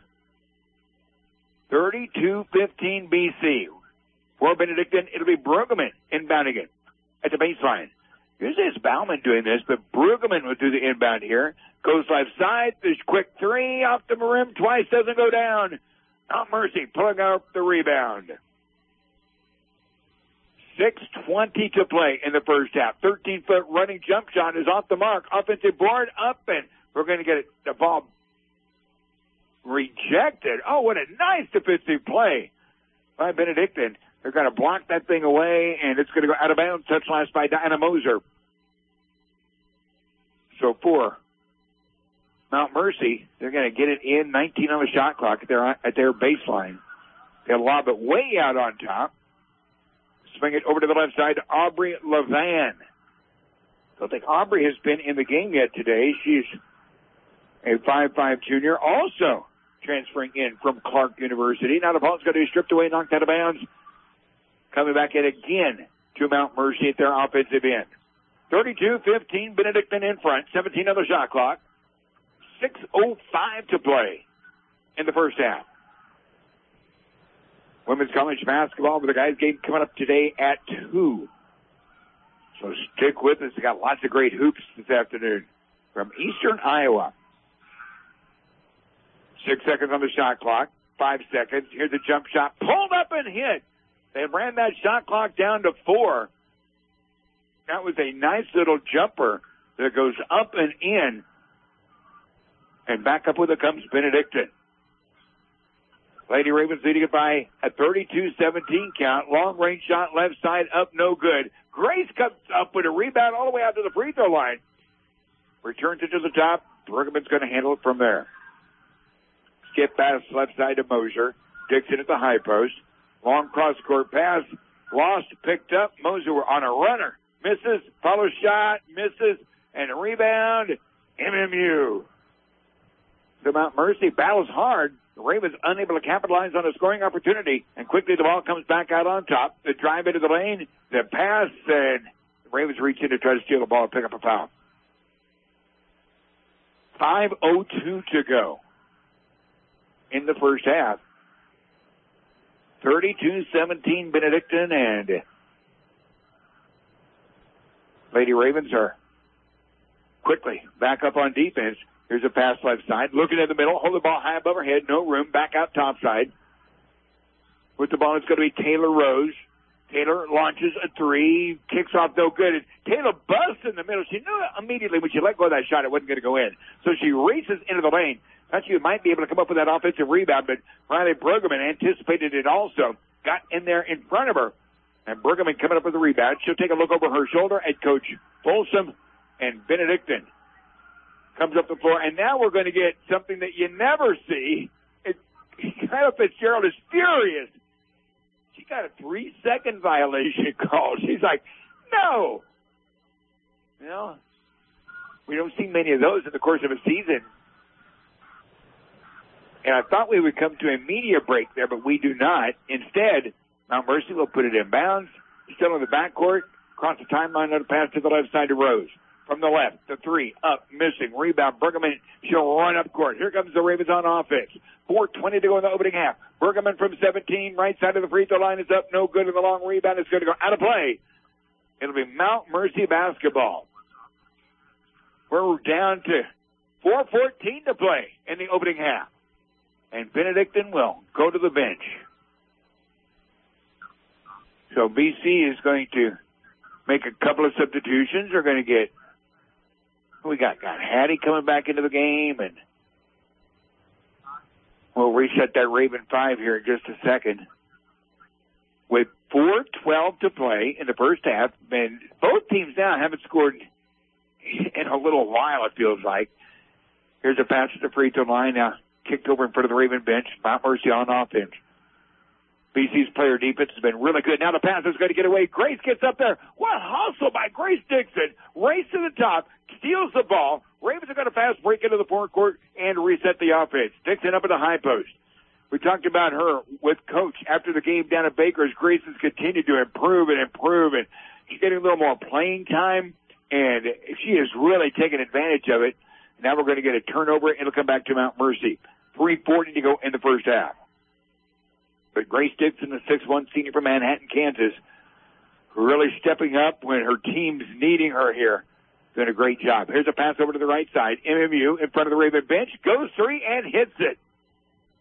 32-15 BC. For Benedictine, it'll be Brueggemann inbounding it at the baseline. Usually it's Bauman doing this, but Brueggemann will do the inbound here. Goes left side, this quick 3 off the rim, twice, doesn't go down. Mount Mercy pulling out the rebound. 6:20 to play in the first half. 13-foot running jump shot is off the mark. Offensive board up, and we're going to get the ball rejected. Oh, what a nice defensive play by Benedictine. They're going to block that thing away, and it's going to go out of bounds. Touch last by Diana Moser. So for Mount Mercy, they're going to get it in. 19 on the shot clock at their baseline. They'll lob it way out on top. Swing it over to the left side to Aubrey Levan. Don't think Aubrey has been in the game yet today. She's a 5'5" junior, also transferring in from Clark University. Now the ball's going to be stripped away, knocked out of bounds. Coming back in again to Mount Mercy at their offensive end. 32-15, Benedictine in front. 17 on the shot clock. 6:05 to play in the first half. Women's college basketball with the guys game coming up today at 2. So stick with us. We got lots of great hoops this afternoon from Eastern Iowa. 6 seconds on the shot clock. 5 seconds. Here's a jump shot. Pulled up and hit. They ran that shot clock down to 4. That was a nice little jumper that goes up and in. And back up with it comes Benedictine. Lady Ravens leading it by a 32-17 count. Long range shot left side up, no good. Grace comes up with a rebound all the way out to the free throw line. Returns it to the top. Bruggeman's going to handle it from there. Skip pass left side to Moser. Dixon at the high post. Long cross court pass. Lost, picked up. Moser on a runner. Misses. Follow shot. Misses. And a rebound. MMU. So Mount Mercy battles hard. The Ravens unable to capitalize on a scoring opportunity. And quickly the ball comes back out on top. The drive into the lane. The pass. And the Ravens reach in to try to steal the ball and pick up a foul. 5:02 to go in the first half. 32-17 Benedictine, and Lady Ravens are quickly back up on defense. Here's a pass left side. Looking at the middle. Hold the ball high above her head. No room. Back out top side. With the ball, it's going to be Taylor Rose. Taylor launches a 3. Kicks off no good. Taylor busts in the middle. She knew immediately when she let go of that shot it wasn't going to go in. So she races into the lane. Thought she might be able to come up with that offensive rebound, but Riley Bruggeman anticipated it also. Got in there in front of her. And Bruggeman coming up with the rebound. She'll take a look over her shoulder at Coach Folsom, and Benedictine comes up the floor. And now we're going to get something that you never see. Kyle Fitzgerald is furious. She got a 3-second violation call. She's like, no. Well, we don't see many of those in the course of a season. And I thought we would come to a media break there, but we do not. Instead, Mount Mercy will put it in bounds. Still in the backcourt. Across the timeline on the pass to the left side to Rose. From the left, the 3, up, missing. Rebound, Bruggeman. She'll run up court. Here comes the Ravens on offense. 4:20 to go in the opening half. Bruggeman from 17, right side of the free throw line is up. No good in the long rebound. It's going to go out of play. It'll be Mount Mercy basketball. We're down to 4:14 to play in the opening half. And Benedictine will go to the bench. So BC is going to make a couple of substitutions. They're going to get, we got Hattie coming back into the game, and we'll reset that Raven 5 here in just a second. With 4:12 to play in the first half, and both teams now haven't scored in a little while, it feels like. Here's a pass to the free throw line now. Kicked over in front of the Raven bench. Mount Mercy on offense. BC's player defense has been really good. Now the pass is going to get away. Grace gets up there. What hustle by Grace Dixon. Race to the top. Steals the ball. Ravens are going to fast break into the forecourt and reset the offense. Dixon up at the high post. We talked about her with Coach after the game down at Baker's. Grace has continued to improve, and she's getting a little more playing time, and she has really taken advantage of it. Now we're going to get a turnover, and it'll come back to Mount Mercy. 3:40 to go in the first half. But Grace Dixon, the 6'1" senior from Manhattan, Kansas, really stepping up when her team's needing her here. Doing a great job. Here's a pass over to the right side. MMU in front of the Raven bench. Goes 3 and hits it.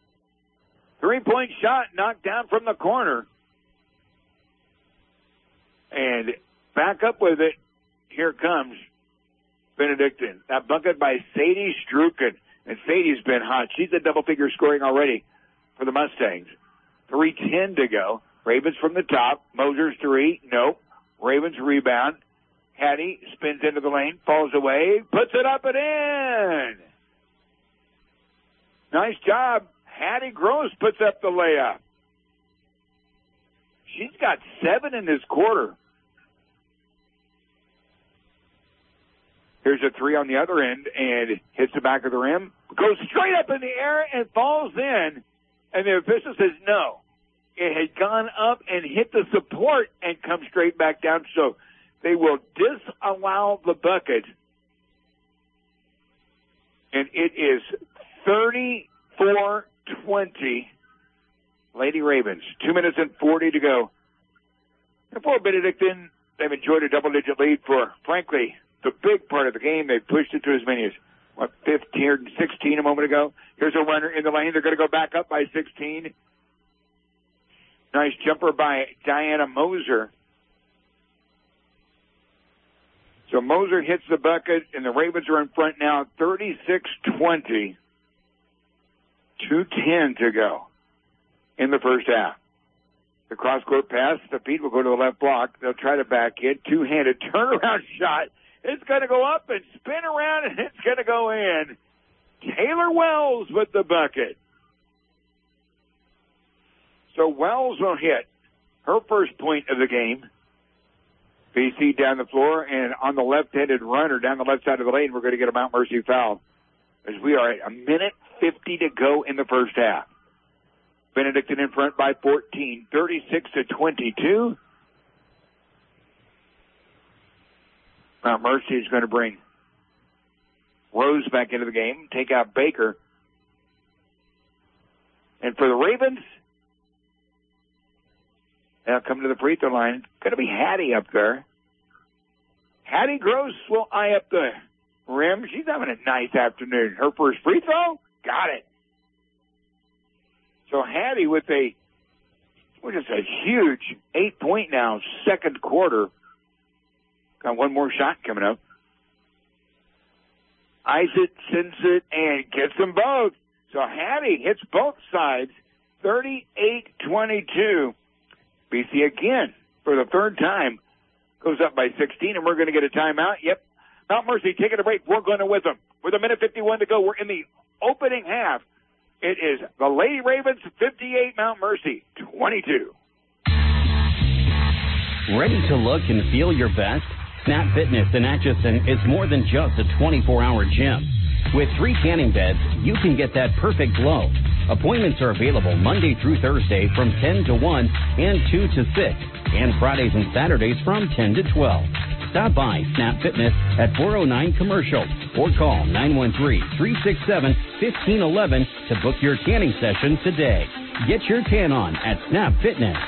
3-point shot knocked down from the corner. And back up with it. Here comes Benedictine. That bucket by Sadie Struken. And Sadie's been hot. She's at double-figure scoring already for the Mustangs. 3:10 to go. Ravens from the top. Moser's three. Nope. Ravens rebound. Hattie spins into the lane, falls away, puts it up and in. Nice job. Hattie Gross puts up the layup. She's got 7 in this quarter. Here's a three on the other end and hits the back of the rim. Goes straight up in the air and falls in. And the official says no. It had gone up and hit the support and come straight back down. So they will disallow the bucket. And it is 34-20. Lady Ravens. 2 minutes and 40 to go. And for Benedictine, they've enjoyed a double-digit lead for, frankly, the big part of the game. They've pushed it to as many as, 15 or 16 a moment ago. Here's a runner in the lane. They're going to go back up by 16. Nice jumper by Diana Moser. So Moser hits the bucket, and the Ravens are in front now, 36-20. 2:10 to go in the first half. The cross-court pass, the feet will go to the left block. They'll try to back it. Two-handed turnaround shot. It's going to go up and spin around, and it's going to go in. Taylor Wells with the bucket. So Wells will hit her first point of the game. BC down the floor, and on the left-handed runner down the left side of the lane, we're going to get a Mount Mercy foul as we are at 1:50 to go in the first half. Benedictine in front by 14, 36-22. Mount Mercy is going to bring Rose back into the game, take out Baker. And for the Ravens, they'll come to the free throw line. It's going to be Hattie up there. Hattie Gross will eye up the rim. She's having a nice afternoon. Her first free throw, got it. So Hattie with just a huge 8-point now, second quarter. Got one more shot coming up. Eyes it, sends it, and gets them both. So Hattie hits both sides, 38-22. BC again, for the third time, goes up by 16, and we're going to get a timeout. Yep. Mount Mercy taking a break. We're going to with them. With 1:51 to go, we're in the opening half. It is the Lady Ravens 58, Mount Mercy 22. Ready to look and feel your best? Snap Fitness in Atchison is more than just a 24-hour gym. With 3 tanning beds, you can get that perfect glow. Appointments are available Monday through Thursday from 10 to 1 and 2 to 6, and Fridays and Saturdays from 10 to 12. Stop by Snap Fitness at 409 Commercial or call 913-367-1511 to book your tanning session today. Get your tan on at Snap Fitness.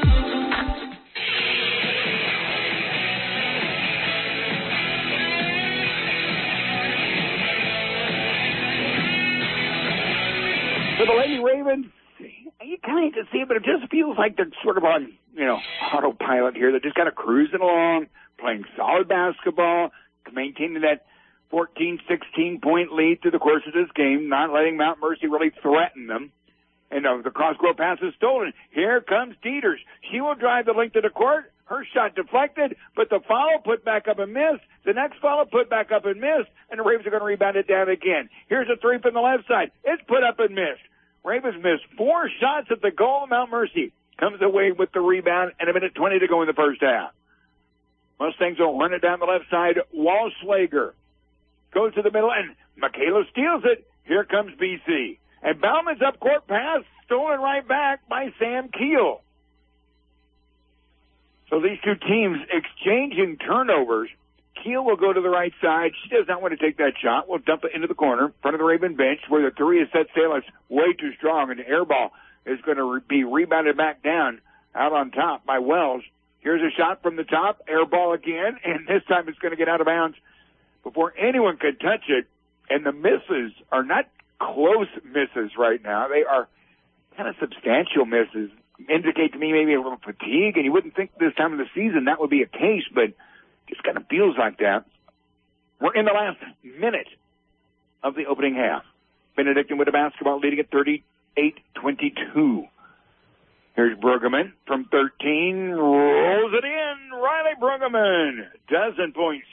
For the Lady Ravens, you kind of hate to see it, but it just feels like they're sort of on, autopilot here. They're just kind of cruising along, playing solid basketball, maintaining that 14, 16-point lead through the course of this game, not letting Mount Mercy really threaten them. And the cross-court pass is stolen. Here comes Dieters. She will drive the length of the court. Her shot deflected, but the follow put back up and missed. The next follow put back up and missed, and the Ravens are going to rebound it down again. Here's a three from the left side. It's put up and missed. Ravens missed 4 shots at the goal. Mount Mercy comes away with the rebound, and 1:20 to go in the first half. Mustangs will run it down the left side. Walslager goes to the middle, and Michaela steals it. Here comes BC. And Bauman's up-court pass, stolen right back by Sam Keel. So these two teams exchanging turnovers. Keel will go to the right side. She does not want to take that shot. We'll dump it into the corner, in front of the Raven bench, where the three is set sail. It's way too strong, and the air ball is going to be rebounded back down out on top by Wells. Here's a shot from the top, air ball again, and this time it's going to get out of bounds before anyone could touch it. And the misses are not close misses right now. They are kind of substantial misses. indicate to me maybe a little fatigue, and you wouldn't think this time of the season that would be a case, but just kind of feels like that. We're in the last minute of the opening half. Benedictine with the basketball leading at 38-22. Here's Brueggemann from 13, rolls it in. Riley Brueggemann, dozen points,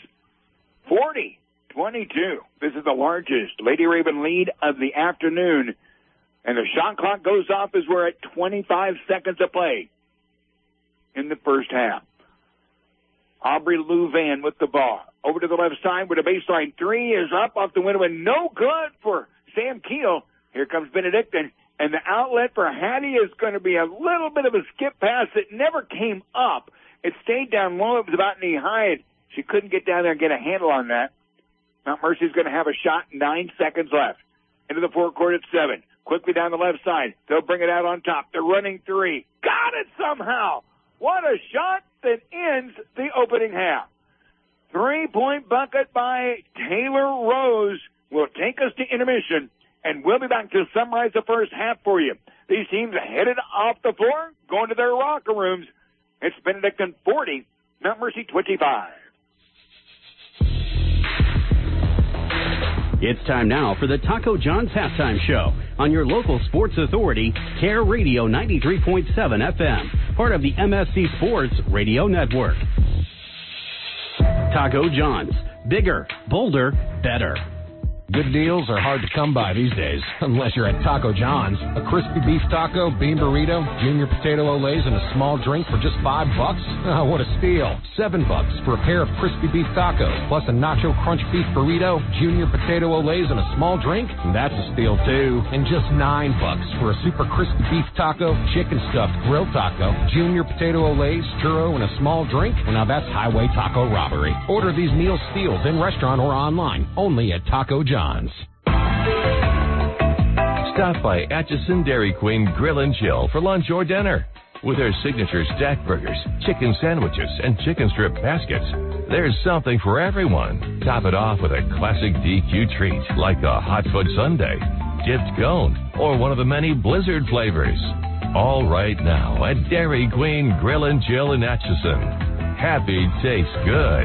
40-22. This is the largest Lady Raven lead of the afternoon. And the shot clock goes off as we're at 25 seconds of play in the first half. Aubrey Louvain with the ball. Over to the left side where the baseline three is up off the window and no good for Sam Keel. Here comes Benedictine. And the outlet for Hattie is going to be a little bit of a skip pass that never came up. It stayed down low. It was about knee high. And she couldn't get down there and get a handle on that. Mount Mercy's going to have a shot. 9 seconds left. Into the forecourt at 7. Quickly down the left side. They'll bring it out on top. They're running three. Got it somehow. What a shot that ends the opening half. 3-point bucket by Taylor Rose will take us to intermission. And we'll be back to summarize the first half for you. These teams headed off the floor, going to their locker rooms. It's Benedictine 40, Mount Mercy 25. It's time now for the Taco John's halftime show on your local sports authority, Care Radio 93.7 FM, part of the MSC Sports Radio Network. Taco John's, bigger, bolder, better. Good deals are hard to come by these days, unless you're at Taco John's. A crispy beef taco, bean burrito, junior potato olays, and a small drink for just $5? Oh, what a steal. $7 for a pair of crispy beef tacos, plus a nacho crunch beef burrito, junior potato olays, and a small drink? That's a steal, too. And just $9 for a super crispy beef taco, chicken stuffed grilled taco, junior potato olays, churro, and a small drink? Well, now that's highway taco robbery. Order these meal steals in restaurant or online, only at Taco John's. Stop by Atchison Dairy Queen Grill and Chill for lunch or dinner. With their signature stack burgers, chicken sandwiches, and chicken strip baskets, there's something for everyone. Top it off with a classic DQ treat like a hot foot sundae, dipped cone, or one of the many Blizzard flavors. All right now at Dairy Queen Grill and Chill in Atchison. Happy tastes good.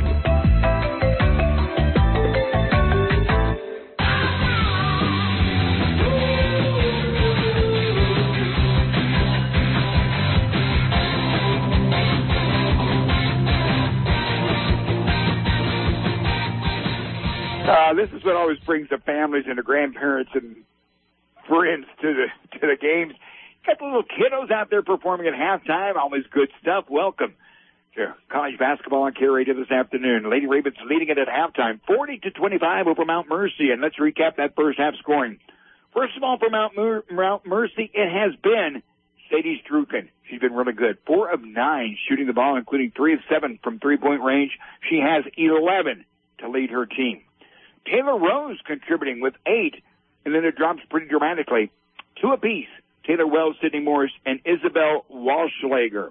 This is what always brings the families and the grandparents and friends to the games. Got the little kiddos out there performing at halftime. Always good stuff. Welcome to college basketball on Care Radio this afternoon. Lady Ravens leading it at halftime, 40-25 over Mount Mercy. And let's recap that first half scoring. First of all, for Mount Mercy, it has been Sadie Struken. She's been really good. 4 of 9 shooting the ball, including 3 of 7 from three-point range. She has 11 to lead her team. Taylor Rose contributing with 8, and then it drops pretty dramatically. 2 apiece, Taylor Wells, Sydney Morris, and Isabel Walschlager.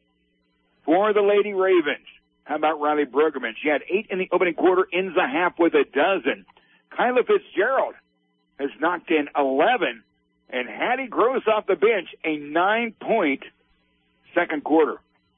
For the Lady Ravens, how about Riley Brueggemann? She had 8 in the opening quarter, ends the half with a dozen. Kyla Fitzgerald has knocked in 11, and Hattie Gross off the bench, a 9-point second quarter.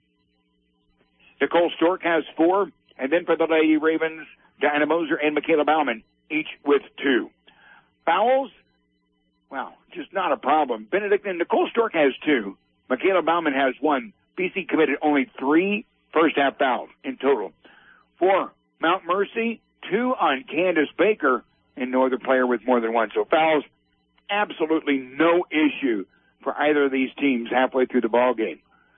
Nicole Stork has 4, and then for the Lady Ravens, Diana Moser and Michaela Bauman, each with 2. Fouls, well, just not a problem. Benedictine, Nicole Stork has 2. Michaela Bauman has 1. BC committed only 3 first-half fouls in total. For Mount Mercy, 2 on Candace Baker, and no other player with more than 1. So fouls, absolutely no issue for either of these teams halfway through the ball game.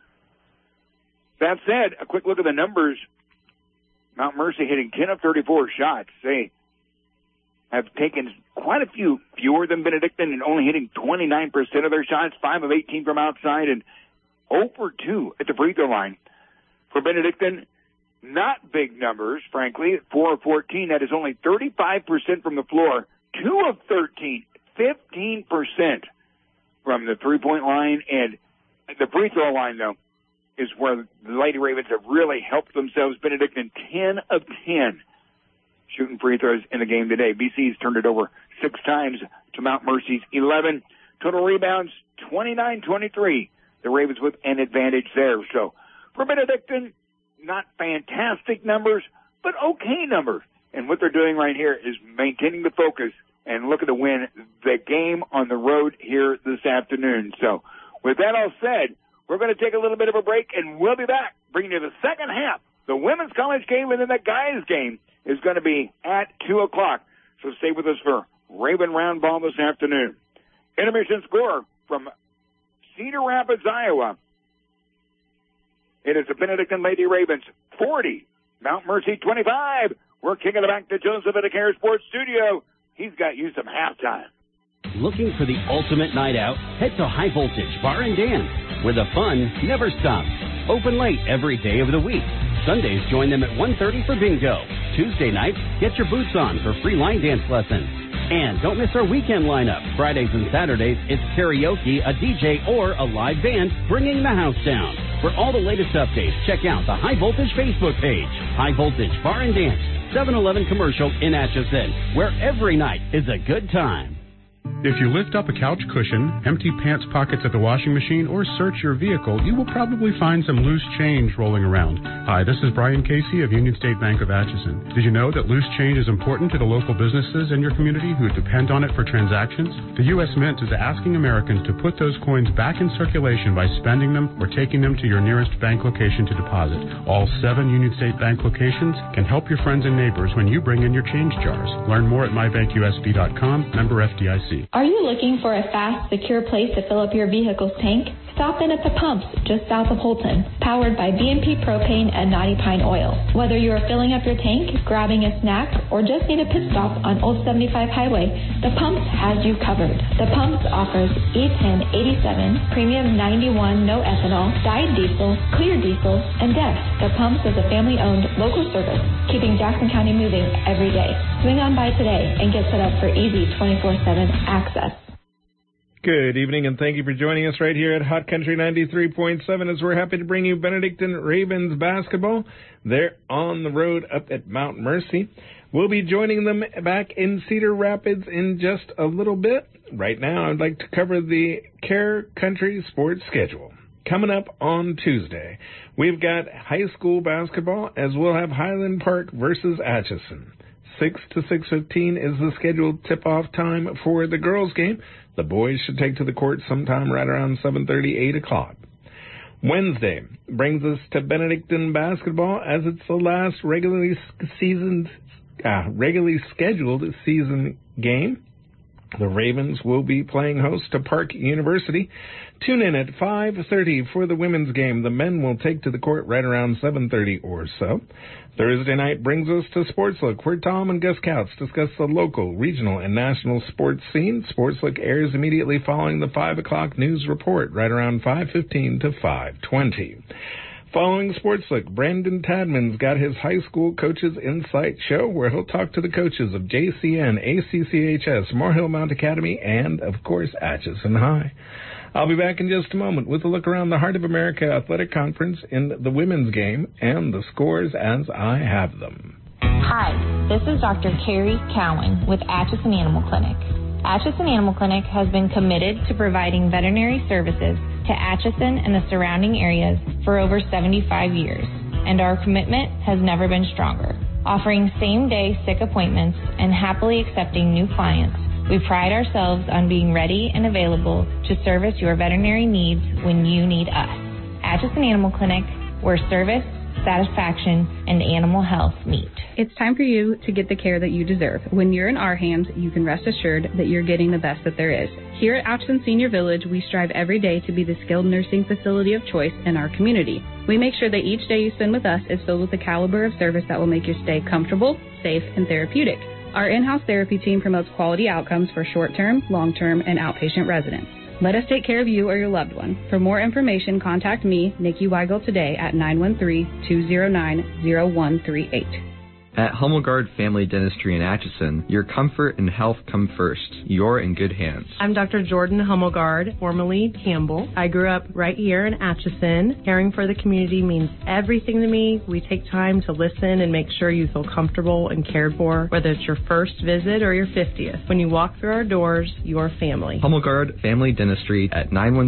That said, a quick look at the numbers. Mount Mercy hitting 10 of 34 shots. They have taken quite a few fewer than Benedictine and only hitting 29% of their shots, 5 of 18 from outside, and 0 for 2 at the free throw line. For Benedictine, not big numbers, frankly. 4 of 14, that is only 35% from the floor. 2 of 13, 15% from the three-point line, and the free throw line, though, is where the Lady Ravens have really helped themselves. Benedictine 10 of 10 shooting free throws in the game today. BC's turned it over 6 times to Mount Mercy's 11. Total rebounds, 29-23. the Ravens with an advantage there. So for Benedictine, not fantastic numbers, but okay numbers. And what they're doing right here is maintaining the focus and looking to win the game on the road here this afternoon. So with that all said, we're going to take a little bit of a break, and we'll be back, bringing you the second half. The women's college game and then the guys' game is going to be at 2 o'clock. So stay with us for Raven Roundball this afternoon. Intermission score from Cedar Rapids, Iowa. It is the Benedictine Lady Ravens 40, Mount Mercy 25. We're kicking it back to Joseph at the Care Sports Studio. He's got you some halftime. Looking for the ultimate night out? Head to High Voltage Bar and Dance, where the fun never stops. Open late every day of the week. Sundays, join them at 1:30 for bingo. Tuesday nights, get your boots on for free line dance lessons. And don't miss our weekend lineup. Fridays and Saturdays, it's karaoke, a DJ, or a live band bringing the house down. For all the latest updates, check out the High Voltage Facebook page. High Voltage Bar and Dance, 7-Eleven commercial in Atchison, where every night is a good time. If you lift up a couch cushion, empty pants pockets at the washing machine, or search your vehicle, you will probably find some loose change rolling around. Hi, this is Brian Casey of Union State Bank of Atchison. Did you know that loose change is important to the local businesses in your community who depend on it for transactions? The U.S. Mint is asking Americans to put those coins back in circulation by spending them or taking them to your nearest bank location to deposit. All 7 Union State Bank locations can help your friends and neighbors when you bring in your change jars. Learn more at mybankusb.com, member FDIC. Are you looking for a fast, secure place to fill up your vehicle's tank? Stop in at the pumps just south of Holton, powered by BMP Propane and Knotty Pine Oil. Whether you are filling up your tank, grabbing a snack, or just need a pit stop on Old 75 Highway, the Pumps has you covered. The Pumps offers E10 87, Premium 91 no ethanol, dyed diesel, clear diesel, and DEF. The Pumps is a family-owned local service, keeping Jackson County moving every day. Swing on by today and get set up for easy 24/7 access. Good evening, and thank you for joining us right here at Hot Country 93.7 as we're happy to bring you Benedictine Ravens basketball. They're on the road up at Mount Mercy. We'll be joining them back in Cedar Rapids in just a little bit. Right now, I'd like to cover the Care Country sports schedule. Coming up on Tuesday, we've got high school basketball as we'll have Highland Park versus Atchison. 6 to 6:15 is the scheduled tip-off time for the girls' game. The boys should take to the court sometime right around 7:30, 8 o'clock. Wednesday brings us to Benedictine basketball as it's the last regularly scheduled season game. The Ravens will be playing host to Park University. Tune in at 5:30 for the women's game. The men will take to the court right around 7:30 or so. Thursday night brings us to Sports Look, where Tom and Gus Couts discuss the local, regional, and national sports scene. Sports Look airs immediately following the 5 o'clock news report, right around 5:15 to 5:20. Following Sports Look, Brandon Tadman's got his high school coaches insight show where he'll talk to the coaches of JCN, ACCHS, Moore Mount Academy, and, of course, Atchison High. I'll be back in just a moment with a look around the Heart of America Athletic Conference in the women's game and the scores as I have them. Hi, this is Dr. Carrie Cowan with Atchison Animal Clinic. Atchison Animal Clinic has been committed to providing veterinary services to Atchison and the surrounding areas for over 75 years, and our commitment has never been stronger. Offering same-day sick appointments and happily accepting new clients, we pride ourselves on being ready and available to service your veterinary needs when you need us. Atchison Animal Clinic, where service, satisfaction, and animal health meet. It's time for you to get the care that you deserve. When you're in our hands, you can rest assured that you're getting the best that there is. Here at Atchison Senior Village, we strive every day to be the skilled nursing facility of choice in our community. We make sure that each day you spend with us is filled with the caliber of service that will make your stay comfortable, safe, and therapeutic. Our in-house therapy team promotes quality outcomes for short-term, long-term, and outpatient residents. Let us take care of you or your loved one. For more information, contact me, Nikki Weigel, today at 913-209-0138. At Hummelgard Family Dentistry in Atchison, your comfort and health come first. You're in good hands. I'm Dr. Jordan Hummelgard, formerly Campbell. I grew up right here in Atchison. Caring for the community means everything to me. We take time to listen and make sure you feel comfortable and cared for, whether it's your first visit or your 50th. When you walk through our doors, your family. Hummelgard Family Dentistry at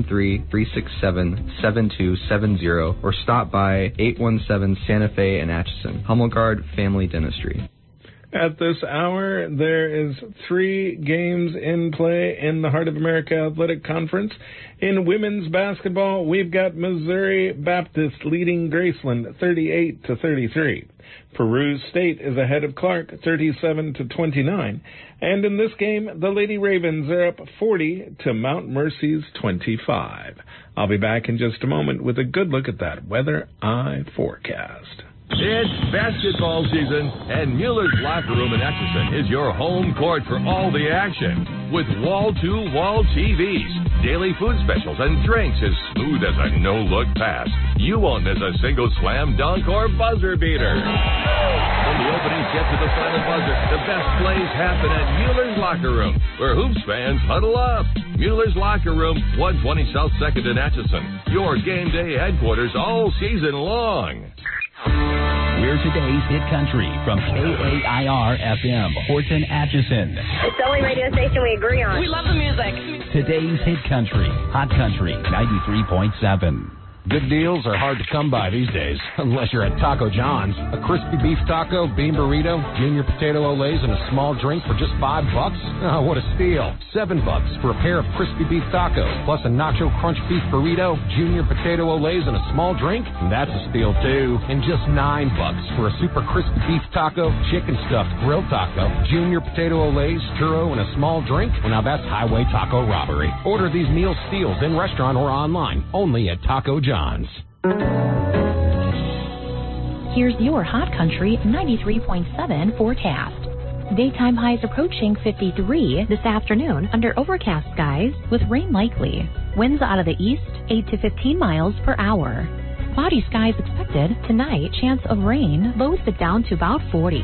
913-367-7270 or stop by 817 Santa Fe in Atchison. Hummelgard Family Dentistry. At this hour, there is 3 games in play in the Heart of America Athletic Conference. In women's basketball, we've got Missouri Baptist leading Graceland 38-33. Peru State is ahead of Clark 37-29. And in this game, the Lady Ravens are up 40 to Mount Mercy's 25. I'll be back in just a moment with a good look at that weather eye forecast. It's basketball season, and Mueller's Locker Room in Atchison is your home court for all the action. With wall-to-wall TVs, daily food specials, and drinks as smooth as a no-look pass, you won't miss a single slam dunk or buzzer beater. When the openings get to the silent buzzer, the best plays happen at Mueller's Locker Room, where hoops fans huddle up. Mueller's Locker Room, 120 South 2nd in Atchison, your game day headquarters all season long. We're today's hit country from KAIR-FM, Horton, Atchison. It's the only radio station we agree on. We love the music. Today's hit country, Hot Country 93.7. Good deals are hard to come by these days, unless you're at Taco John's. A crispy beef taco, bean burrito, junior potato olays, and a small drink for just $5? Oh, what a steal. $7 for a pair of crispy beef tacos, plus a nacho crunch beef burrito, junior potato olays, and a small drink? That's a steal, too. And just $9 for a super crispy beef taco, chicken stuffed grilled taco, junior potato olays, churro, and a small drink? Well, now that's highway taco robbery. Order these meal steals in restaurant or online, only at Taco John's. Here's your Hot Country 93.7 forecast. Daytime highs approaching 53 this afternoon under overcast skies with rain likely. Winds out of the east 8 to 15 miles per hour. Cloudy skies expected tonight, chance of rain, lows dip down to about 40.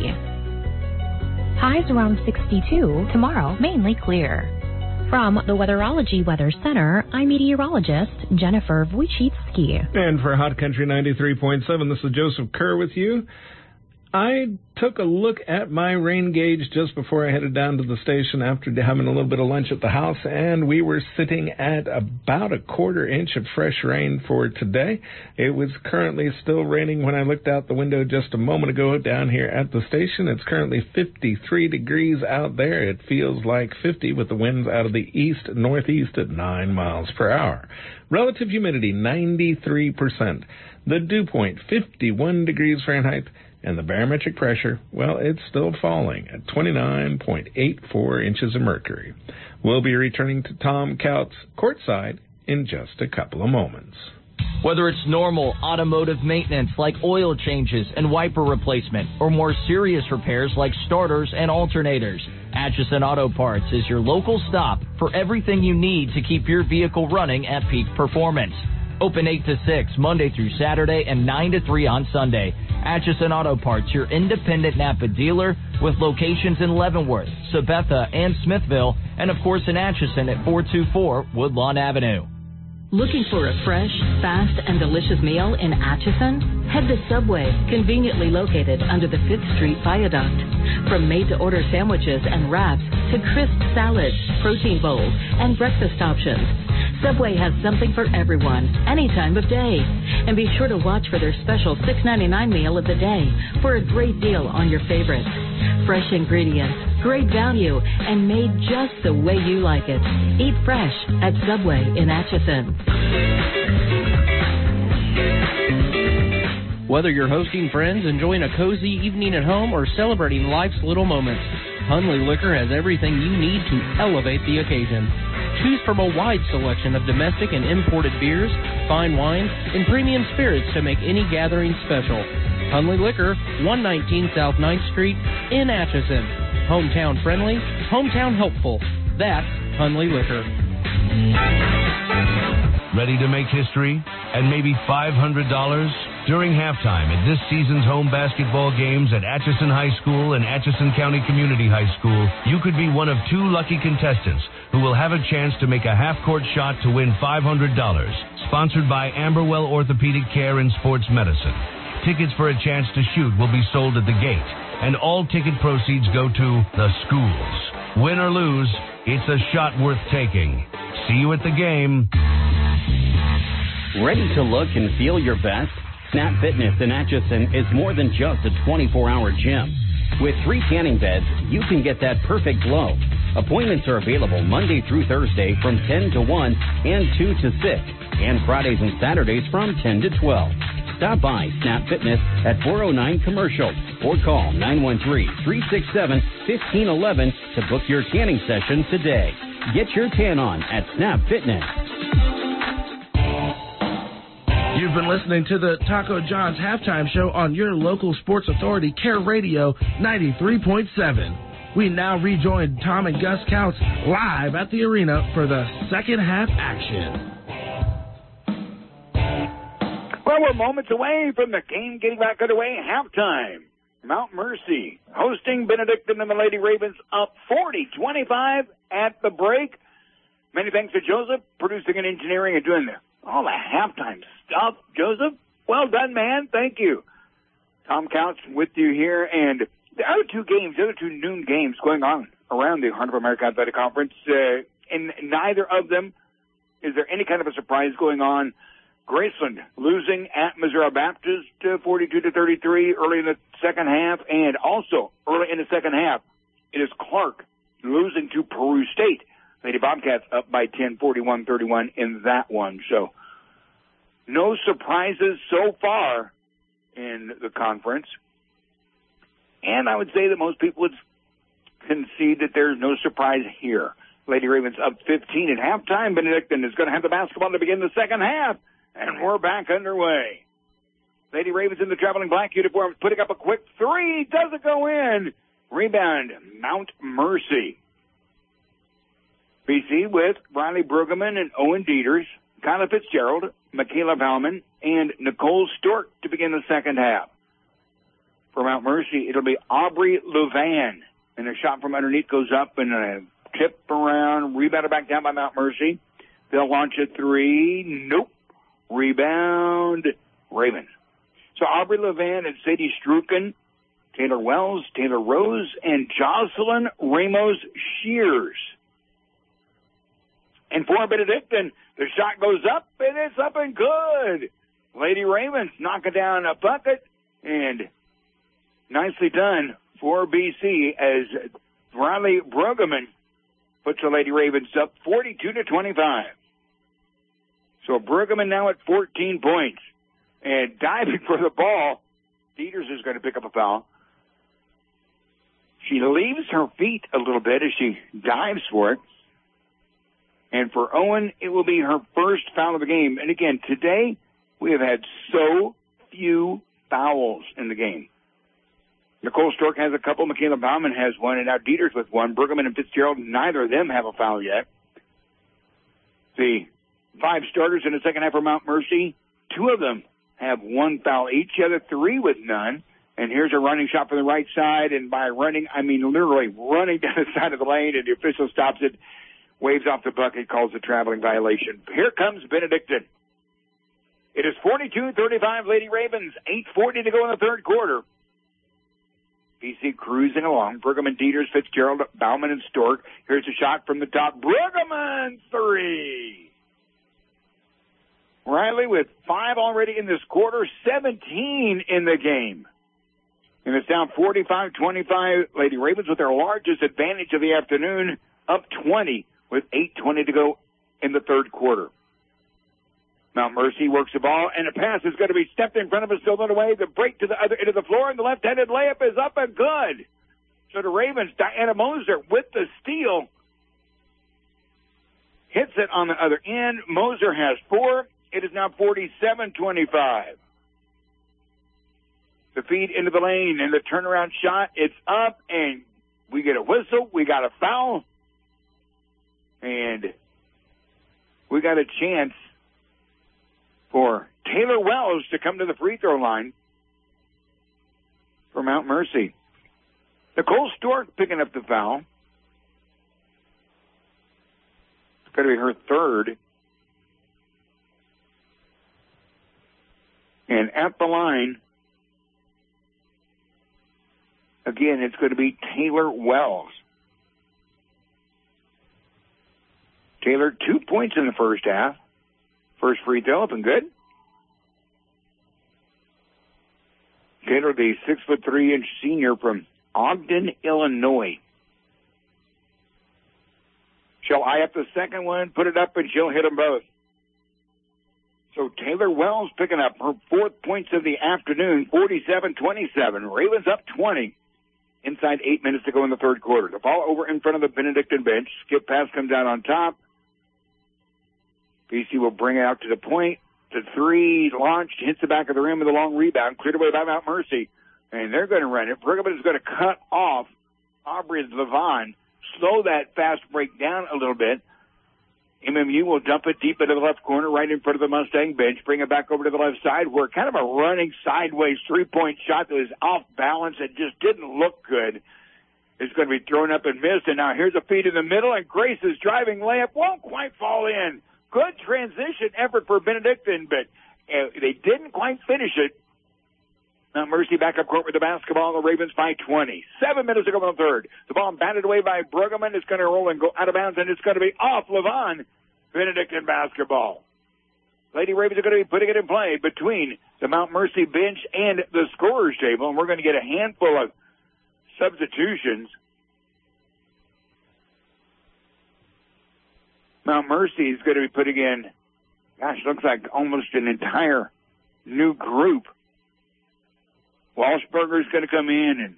Highs around 62 tomorrow, mainly clear. From the Weatherology Weather Center, I'm meteorologist Jennifer Wojcicki. And for Hot Country 93.7, this is Joseph Kerr with you. I took a look at my rain gauge just before I headed down to the station after having a little bit of lunch at the house, and we were sitting at about a quarter inch of fresh rain for today. It was currently still raining when I looked out the window just a moment ago down here at the station. It's currently 53 degrees out there. It feels like 50 with the winds out of the east-northeast at 9 miles per hour. Relative humidity, 93%. The dew point, 51 degrees Fahrenheit. And the barometric pressure, well, it's still falling at 29.84 inches of mercury. We'll be returning to Tom Couts courtside in just a couple of moments. Whether it's normal automotive maintenance like oil changes and wiper replacement, or more serious repairs like starters and alternators, Atchison Auto Parts is your local stop for everything you need to keep your vehicle running at peak performance. Open 8 to 6 Monday through Saturday and 9 to 3 on Sunday. Atchison Auto Parts, your independent Napa dealer with locations in Leavenworth, Sabetha, and Smithville, and of course in Atchison at 424 Woodlawn Avenue. Looking for a fresh, fast, and delicious meal in Atchison? Head to Subway, conveniently located under the 5th Street Viaduct. From made-to-order sandwiches and wraps to crisp salads, protein bowls, and breakfast options, Subway has something for everyone, any time of day. And be sure to watch for their special $6.99 meal of the day for a great deal on your favorites. Fresh ingredients, great value, and made just the way you like it. Eat fresh at Subway in Atchison. Whether you're hosting friends, enjoying a cozy evening at home, or celebrating life's little moments, Hunley Liquor has everything you need to elevate the occasion. Choose from a wide selection of domestic and imported beers, fine wines, and premium spirits to make any gathering special. Hunley Liquor, 119 South 9th Street in Atchison. Hometown friendly, hometown helpful. That's Hunley Liquor. Ready to make history and maybe $500? During halftime at this season's home basketball games at Atchison High School and Atchison County Community High School, you could be one of 2 lucky contestants who will have a chance to make a half-court shot to win $500. Sponsored by Amberwell Orthopedic Care and Sports Medicine. Tickets for a chance to shoot will be sold at the gate, and all ticket proceeds go to the schools. Win or lose, it's a shot worth taking. See you at the game. Ready to look and feel your best? Snap Fitness in Atchison is more than just a 24-hour gym. With 3 tanning beds, you can get that perfect glow. Appointments are available Monday through Thursday from 10 to 1 and 2 to 6, and Fridays and Saturdays from 10 to 12. Stop by Snap Fitness at 409 Commercial or call 913-367-1511 to book your tanning session today. Get your tan on at Snap Fitness. You've been listening to the Taco John's halftime show on your local sports authority, Care Radio 93.7. We now rejoin Tom and Gus Counts live at the arena for the second half action. Well, we're moments away from the game getting back underway. Halftime. Mount Mercy hosting Benedictine and the Lady Ravens up 40-25 at the break. Many thanks to Joseph, producing and engineering and doing all the halftime stuff. Joseph, well done, man. Thank you. Tom Counts with you here. And the other 2 games, the other 2 noon games going on around the Heart of America Athletic Conference, in neither of them is there any kind of a surprise going on. Graceland losing at Missouri Baptist 42-33 early in the second half, and also early in the second half, it is Clark losing to Peru State. Lady Bobcats up by 10, 41-31 in that one. So no surprises so far in the conference. And I would say that most people would concede that there's no surprise here. Lady Ravens up 15 at halftime. Benedictine is going to have the basketball to begin the second half. And we're back underway. Lady Ravens in the traveling black uniforms putting up a quick 3. Doesn't go in. Rebound, Mount Mercy. BC with Riley Brueggemann and Owen Dieters, Kyla Fitzgerald, Michaela Bauman, and Nicole Stork to begin the second half. For Mount Mercy, it'll be Aubrey Louvain. And a shot from underneath goes up and a tip around, rebounded back down by Mount Mercy. They'll launch a 3. Nope. Rebound, Ravens. So Aubrey Louvain and Sadie Struken, Taylor Wells, Taylor Rose, and Jocelyn Ramos Shears. And for Benedictine, the shot goes up, and it's up and good. Lady Ravens knocking down a bucket, and nicely done for BC as Riley Brueggemann puts the Lady Ravens up 42-25. So Brueggemann now at 14 points. And diving for the ball, Dieters is going to pick up a foul. She leaves her feet a little bit as she dives for it. And for Owen, it will be her first foul of the game. And again, today, we have had so few fouls in the game. Nicole Stork has a couple. Michaela Bauman has one. And now Dieters with one. Brueggemann and Fitzgerald, neither of them have a foul yet. The 5 starters in the second half for Mount Mercy, 2 of them have 1 foul each. The other 3 with none. And here's a running shot from the right side. And by running, I mean literally running down the side of the lane. And the official stops it, waves off the bucket, calls a traveling violation. Here comes Benedictine. It is 42-35 Lady Ravens. 8:40 to go in the third quarter. BC cruising along. Brueggemann, Dieters, Fitzgerald, Bauman, and Stork. Here's a shot from the top. Brueggemann, 3. Riley with 5 already in this quarter, 17 in the game. And it's down 45-25. Lady Ravens with their largest advantage of the afternoon, up 20 with 8:20 to go in the third quarter. Mount Mercy works the ball, and a pass is going to be stepped in front of us, stolen away. The break to the other end of the floor, and the left-handed layup is up and good. So the Ravens, Diana Moser with the steal, hits it on the other end. Moser has 4. It is now 47-25. The feed into the lane, and the turnaround shot, it's up, and we get a whistle. We got a foul, and we got a chance for Taylor Wells to come to the free throw line for Mount Mercy. Nicole Stork picking up the foul. It's going to be her third. And at the line, again, it's going to be Taylor Wells. Taylor, 2 points in the first half. First free throw up and good. Taylor, the 6'3" senior from Ogden, Illinois. She'll eye up the second one, put it up, and she'll hit them both. So Taylor Wells picking up her 4th points of the afternoon, 47-27. Ravens up 20. Inside 8 minutes to go in the third quarter. The ball over in front of the Benedictine bench. Skip pass comes out on top. BC will bring it out to the point. The three launched, hits the back of the rim with a long rebound, cleared away by Mount Mercy. And they're going to run it. Brigham is going to cut off Aubrey Levon, slow that fast break down a little bit. MMU will dump it deep into the left corner, right in front of the Mustang bench, bring it back over to the left side, where kind of a running sideways three-point shot that was off balance and just didn't look good is going to be thrown up and missed. And now here's a feed in the middle, and Grace's driving layup won't quite fall in. Good transition effort for Benedictine, but they didn't quite finish it. Mount Mercy back up court with the basketball. The Ravens by 20. 7 minutes to go in the third. The ball batted away by Brueggemann. It's going to roll and go out of bounds, and it's going to be off Levon. Benedictine basketball. Lady Ravens are going to be putting it in play between the Mount Mercy bench and the scorer's table, and we're going to get a handful of substitutions. Mount Mercy is going to be putting in, looks like almost an entire new group. Walshberger's going to come in, and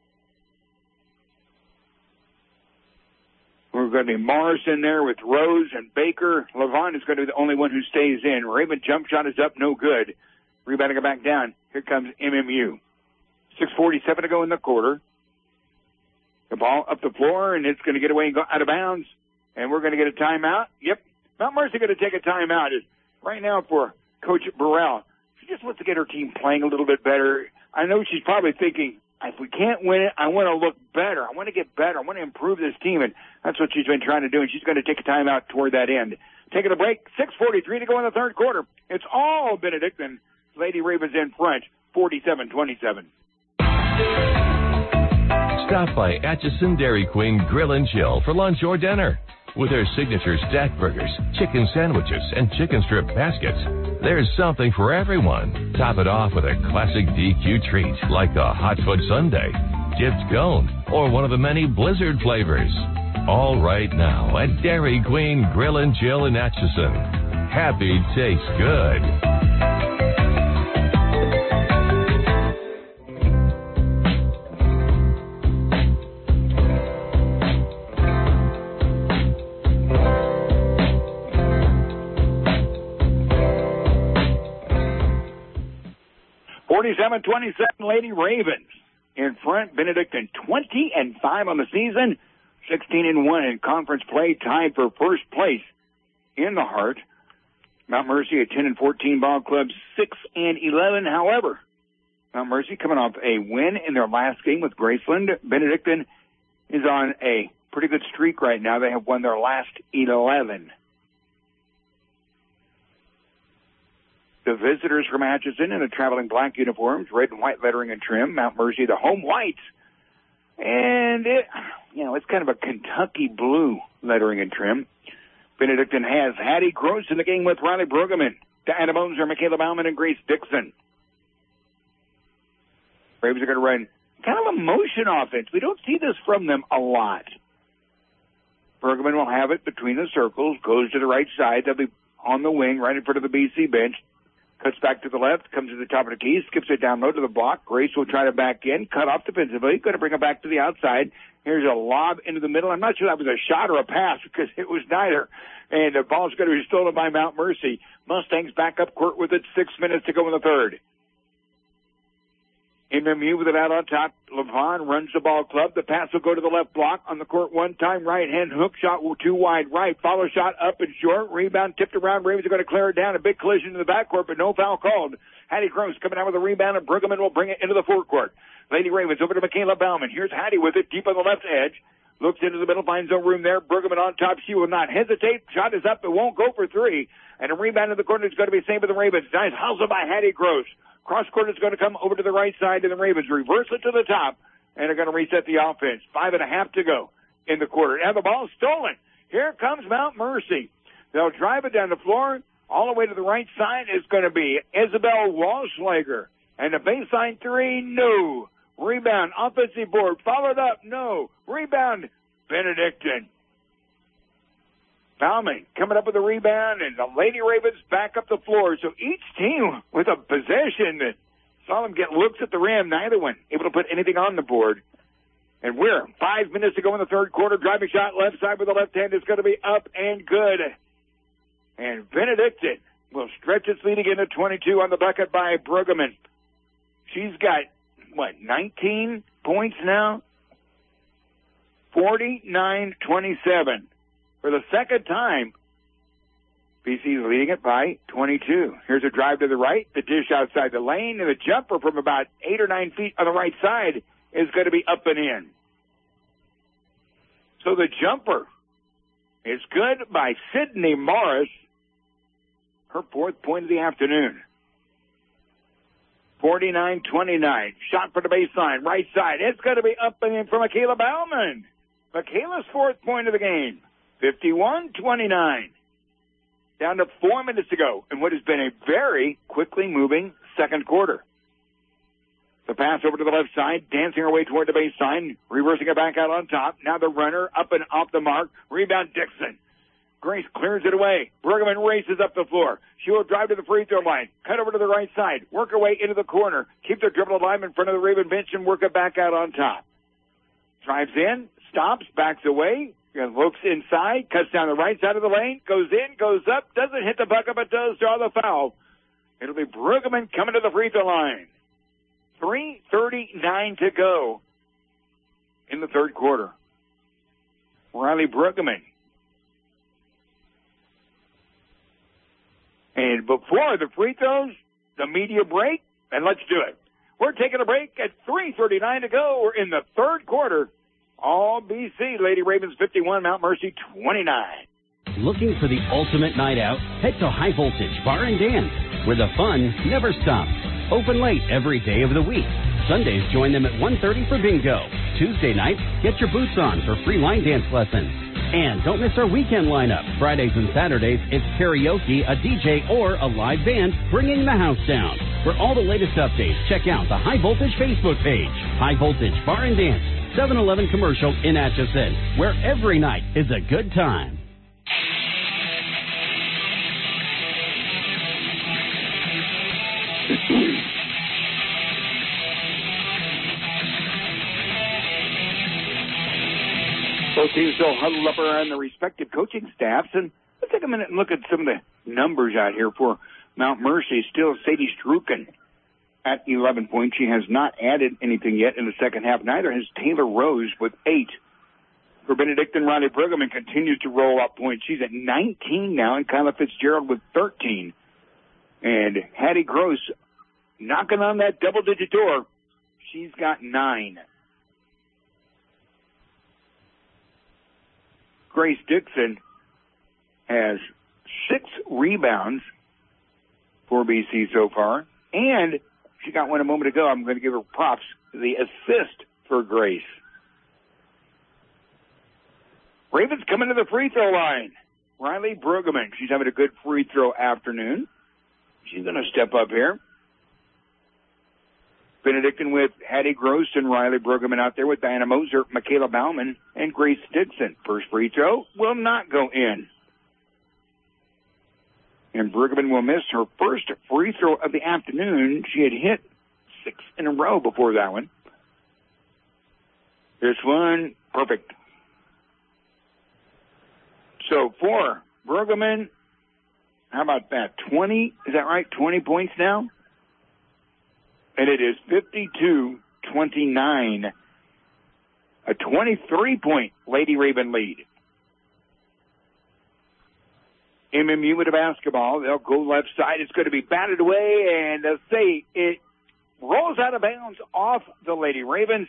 we're going to be Morris in there with Rose and Baker. Levon is going to be the only one who stays in. Raymond jump shot is up, no good. Rebounding it back down. Here comes MMU. 6:47 to go in the quarter. The ball up the floor, and it's going to get away and go out of bounds. And we're going to get a timeout. Yep. Mount Mercy going to take a timeout. Right now for Coach Burrell. She just wants to get her team playing a little bit better. I know she's probably thinking, if we can't win it, I want to look better. I want to get better. I want to improve this team. And that's what she's been trying to do. And she's going to take a timeout toward that end. Taking a break. 6:43 to go in the third quarter. It's all Benedictine. Lady Ravens in front. 47-27. Stop by Atchison Dairy Queen Grill and Chill for lunch or dinner. With their signature stack burgers, chicken sandwiches, and chicken strip baskets, there's something for everyone. Top it off with a classic DQ treat like the Hot Foot Sundae, dipped cone, or one of the many Blizzard flavors. All right now at Dairy Queen Grill and Chill in Atchison. Happy tastes good. 47-27, Lady Ravens in front. Benedictine 20-5 on the season, 16-1 in conference play, tied for first place in the Heart. Mount Mercy a 10-14 ball club, 6-11. However, Mount Mercy coming off a win in their last game with Graceland. Benedictine is on a pretty good streak right now. They have won their last 11. The visitors from Atchison in the traveling black uniforms, red and white lettering and trim. Mount Mercy, the home whites. And it's kind of a Kentucky blue lettering and trim. Benedictine has Hattie Gross in the game with Riley Brueggemann. Diana Moser, Michaela Bauman, and Grace Dixon. Braves are going to run kind of a motion offense. We don't see this from them a lot. Brueggemann will have it between the circles, goes to the right side. They'll be on the wing right in front of the BC bench. Cuts back to the left, comes to the top of the key, skips it down low to the block. Grace will try to back in, cut off defensively, going to bring it back to the outside. Here's a lob into the middle. I'm not sure that was a shot or a pass because it was neither. And the ball's going to be stolen by Mount Mercy. Mustangs back up court with it. 6 minutes to go in the third. In Lemieux with it out on top. Levon runs the ball club. The pass will go to the left block on the court one time. Right hand hook shot too wide right. Follow shot up and short. Rebound tipped around. Ravens are going to clear it down. A big collision in the backcourt, but no foul called. Hattie Gross coming out with a rebound, and Brueggemann will bring it into the forecourt. Lady Ravens over to Michaela Bauman. Here's Hattie with it deep on the left edge. Looks into the middle, finds no room there. Brueggemann on top. She will not hesitate. Shot is up. It won't go for three. And a rebound in the corner is going to be saved by the Ravens. Nice hustle by Hattie Gross. Cross court is going to come over to the right side, and the Ravens reverse it to the top and are going to reset the offense. 5.5 to go in the quarter. And the ball stolen. Here comes Mount Mercy. They'll drive it down the floor. All the way to the right side is going to be Isabel Walschlager. And the baseline three, no. Rebound, offensive board, followed up, no. Rebound, Benedictine. Bauman coming up with a rebound, and the Lady Ravens back up the floor. So each team with a possession that saw them get looks at the rim, neither one able to put anything on the board. And we're 5 minutes to go in the third quarter. Driving shot left side with the left hand is going to be up and good. And Benedictine will stretch its lead again to 22 on the bucket by Brueggemann. She's got, 19 points now? 49-27. For the second time, BC is leading it by 22. Here's a drive to the right, the dish outside the lane, and the jumper from about 8 or 9 feet on the right side is going to be up and in. So the jumper is good by Sydney Morris, her fourth point of the afternoon. 49-29. Shot for the baseline, right side. It's going to be up and in for Michaela Bauman. Michaela's fourth point of the game. 51-29. Down to 4 minutes to go in what has been a very quickly moving second quarter. The pass over to the left side, dancing her way toward the baseline, reversing it back out on top. Now the runner up and off the mark. Rebound Dixon. Grace clears it away. Brueggemann races up the floor. She will drive to the free throw line. Cut over to the right side. Work her way into the corner. Keep the dribble alive in front of the Raven bench and work it back out on top. Drives in, stops, backs away, looks inside, cuts down the right side of the lane, goes in, goes up, doesn't hit the bucket, but does draw the foul. It'll be Brueggemann coming to the free throw line. 3:39 to go in the third quarter. Riley Brueggemann. And before the free throws, the media break, and let's do it. We're taking a break at 3:39 to go. We're in the third quarter. All BC, Lady Ravens 51, Mount Mercy 29. Looking for the ultimate night out? Head to High Voltage Bar and Dance, where the fun never stops. Open late every day of the week. Sundays, join them at 1:30 for bingo. Tuesday night, get your boots on for free line dance lessons. And don't miss our weekend lineup. Fridays and Saturdays, it's karaoke, a DJ, or a live band bringing the house down. For all the latest updates, check out the High Voltage Facebook page. High Voltage Bar and Dance, 7-Eleven commercial in Atchison, where every night is a good time. Both teams still huddled up around the respective coaching staffs. And let's take a minute and look at some of the numbers out here for Mount Mercy. Still Sadie Struken at 11 points. She has not added anything yet in the second half. Neither has Taylor Rose with 8. For Benedictine, Riley Brueggemann continues to roll up points. She's at 19 now, and Kyla Fitzgerald with 13. And Hattie Gross knocking on that double-digit door. She's got 9. Grace Dixon has 6 rebounds for BC so far. And she got one a moment ago. I'm going to give her props. The assist for Grace. Ravens coming to the free throw line. Riley Brueggemann. She's having a good free throw afternoon. She's going to step up here. Benedictine with Hattie Gross and Riley Brueggemann out there with Diana Moser, Michaela Bauman, and Grace Dixon. First free throw will not go in. And Brueggemann will miss her first free throw of the afternoon. She had hit 6 in a row before that one. This one, perfect. So for Brueggemann, how about that? 20, is that right? 20 points now? And it is 52-29. A 23-point Lady Raven lead. MMU with the basketball. They'll go left side. It's going to be batted away, and they'll say it rolls out of bounds off the Lady Ravens.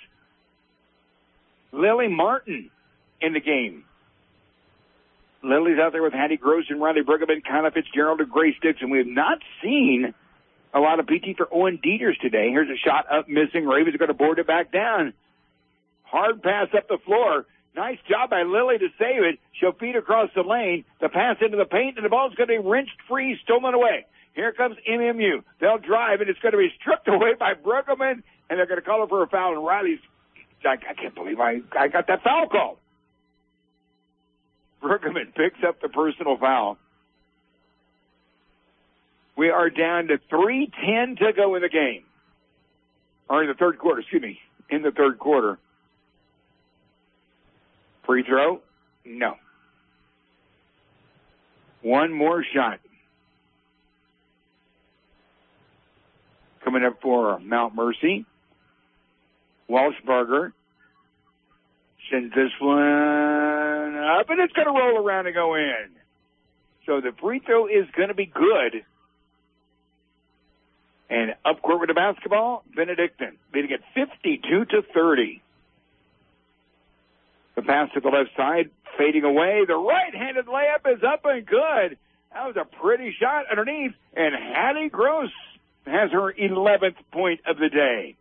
Lily Martin in the game. Lily's out there with Hattie Gross and Riley Brueggemann, Kyla Fitzgerald, and Grace Dixon. We have not seen a lot of PT for Owen Dieters today. Here's a shot up, missing. Ravens are going to board it back down. Hard pass up the floor. Nice job by Lily to save it. She'll feed across the lane. The pass into the paint, and the ball's going to be wrenched free, stolen away. Here comes MMU. They'll drive, and it's going to be stripped away by Brueggemann, and they're going to call her for a foul. And Riley's, I can't believe I got that foul call. Brueggemann picks up the personal foul. We are down to 3:10 to go in the game. Or in the third quarter, in the third quarter. Free throw? No. One more shot. Coming up for Mount Mercy. Walshberger sends this one up, and it's going to roll around and go in. So the free throw is going to be good. And up court with the basketball, Benedictine leading it 52-30. The pass to the left side, fading away. The right-handed layup is up and good. That was a pretty shot underneath. And Hattie Gross has her 11th point of the day.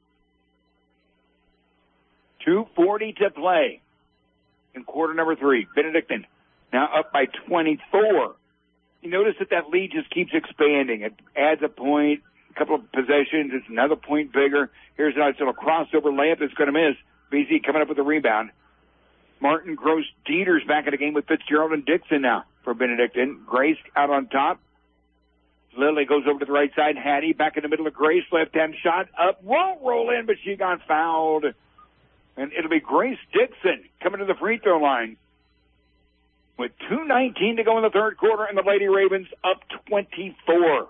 2:40 to play in quarter number 3. Benedictine now up by 24. You notice that lead just keeps expanding. It adds a point, a couple of possessions. It's another point bigger. Here's a nice little crossover layup that's going to miss. BC coming up with the rebound. Martin, Gross, Dieters back in the game with Fitzgerald and Dixon now for Benedictine. Grace out on top. Lily goes over to the right side. Hattie back in the middle of Grace. Left-hand shot up. Won't roll in, but she got fouled. And it'll be Grace Dixon coming to the free throw line with 2:19 to go in the third quarter, and the Lady Ravens up 24.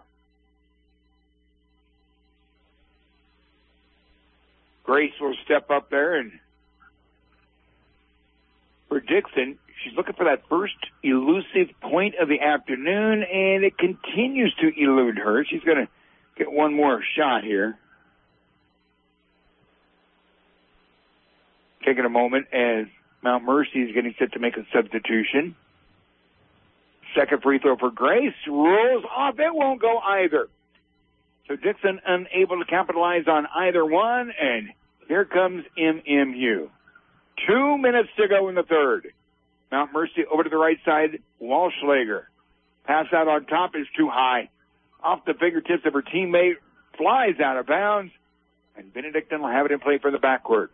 Grace will step up there, and for Dixon, she's looking for that first elusive point of the afternoon, and it continues to elude her. She's going to get one more shot here. Taking a moment as Mount Mercy is getting set to make a substitution. Second free throw for Grace. Rolls off. It won't go either. So Dixon unable to capitalize on either one, and here comes MMU. 2 minutes to go in the third. Mount Mercy over to the right side. Walschlager. Pass out on top is too high. Off the fingertips of her teammate. Flies out of bounds. And Benedictine will have it in play for the backcourt.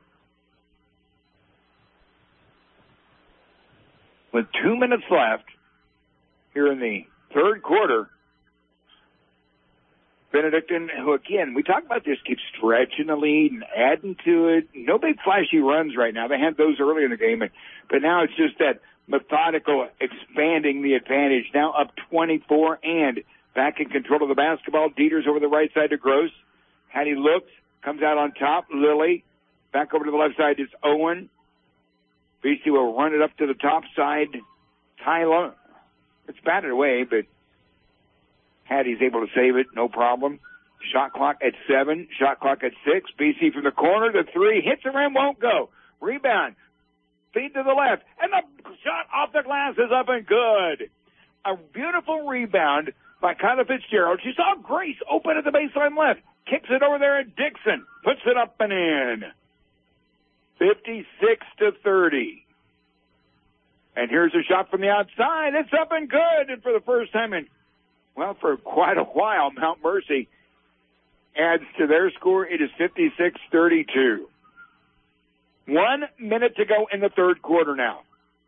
With 2 minutes left here in the third quarter, Benedictine, who again, we talk about this, keeps stretching the lead and adding to it. No big flashy runs right now. They had those early in the game, but now it's just that methodical expanding the advantage. Now up 24 and back in control of the basketball. Dieters over the right side to Gross. Hattie looks, comes out on top. Lily back over to the left side is Owen. BC will run it up to the top side. Tyler, it's batted away, but Hattie's able to save it, no problem. Shot clock at 7, shot clock at 6. BC from the corner, the 3, hits the rim, won't go. Rebound, feed to the left, and the shot off the glass is up and good. A beautiful rebound by Kyla Fitzgerald. She saw Grace open at the baseline left, kicks it over there, and Dixon puts it up and in. 56-30. And here's a shot from the outside. It's up and good. And for the first time in, well, for quite a while, Mount Mercy adds to their score. It is 56-32. 1 minute to go in the third quarter now.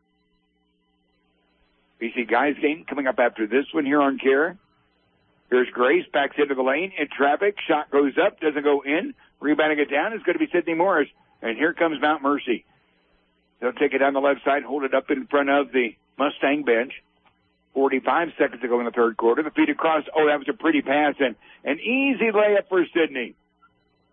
BC guys game coming up after this one here on KARE. Here's Grace, backs into the lane, in traffic, shot goes up, doesn't go in. Rebounding it down is going to be Sydney Morris. And here comes Mount Mercy. They'll take it down the left side, hold it up in front of the Mustang bench. 45 seconds to go in the third quarter. The feed across. Oh, that was a pretty pass and an easy layup for Sydney.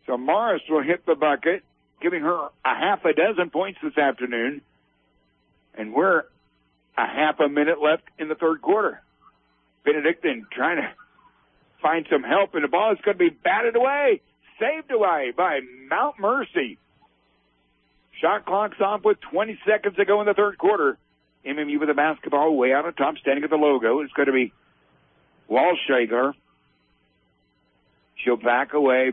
So Morris will hit the bucket, giving her a half a dozen points this afternoon. And we're a half a minute left in the third quarter. Benedictine trying to find some help, and the ball is going to be batted away, saved away by Mount Mercy. Shot clock's off with 20 seconds to go in the third quarter. MMU with the basketball way out on top, standing at the logo. It's going to be Walshagler. She'll back away.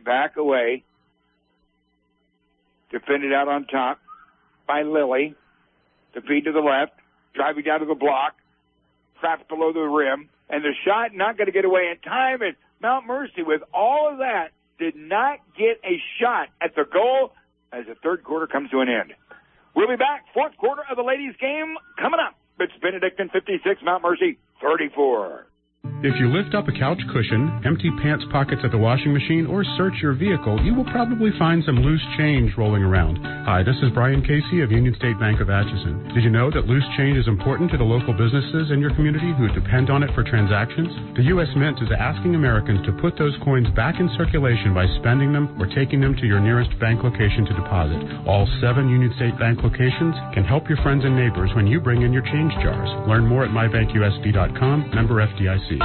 Defended out on top by Lily. The feed to the left, driving down to the block, trapped below the rim, and the shot not going to get away in time. And Mount Mercy, with all of that, did not get a shot at the goal as the third quarter comes to an end. We'll be back. Fourth quarter of the ladies' game coming up. It's Benedictine 56, Mount Mercy 34. If you lift up a couch cushion, empty pants pockets at the washing machine, or search your vehicle, you will probably find some loose change rolling around. Hi, this is Brian Casey of Union State Bank of Atchison. Did you know that loose change is important to the local businesses in your community who depend on it for transactions? The U.S. Mint is asking Americans to put those coins back in circulation by spending them or taking them to your nearest bank location to deposit. All 7 Union State Bank locations can help your friends and neighbors when you bring in your change jars. Learn more at mybankusd.com, member FDIC.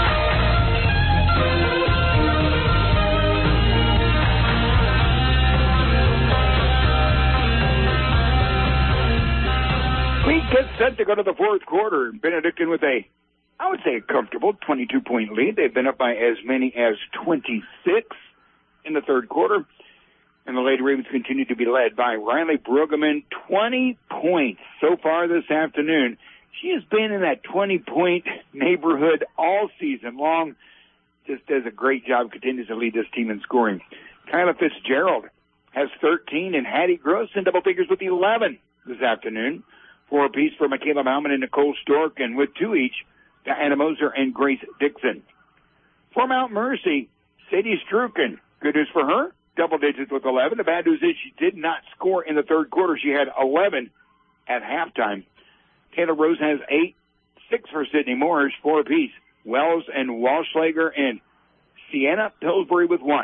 We get set to go to the fourth quarter. Benedictine with a comfortable 22-point lead. They've been up by as many as 26 in the third quarter. And the Lady Ravens continue to be led by Riley Brueggemann, 20 points so far this afternoon. She has been in that 20-point neighborhood all season long. Just does a great job, continues to lead this team in scoring. Kyla Fitzgerald has 13, and Hattie Gross in double figures with 11 this afternoon. 4 apiece for Michaela Bauman and Nicole Stork, and with 2 each, Diana Moser and Grace Dixon. For Mount Mercy, Sadie Struken. Good news for her, double digits with 11. The bad news is she did not score in the third quarter. She had 11 at halftime. Taylor Rose has 8, 6 for Sydney Morris, 4 apiece. Wells and Walschlager and Sienna Pillsbury with 1.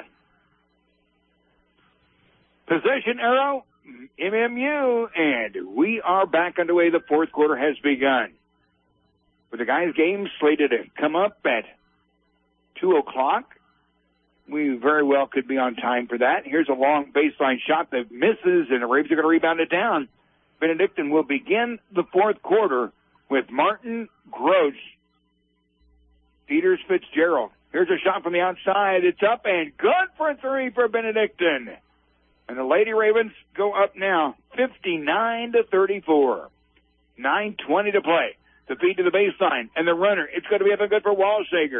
Possession arrow, MMU, and we are back underway. The fourth quarter has begun. With the guys' game slated to come up at 2 o'clock, we very well could be on time for that. Here's a long baseline shot that misses, and the Ravens are going to rebound it down. Benedictine will begin the fourth quarter with Martin Gross. Peters Fitzgerald. Here's a shot from the outside. It's up and good for 3 for Benedictine. And the Lady Ravens go up now 59-34. 9:20 to play. The feed to the baseline and the runner. It's going to be up and good for Walsager.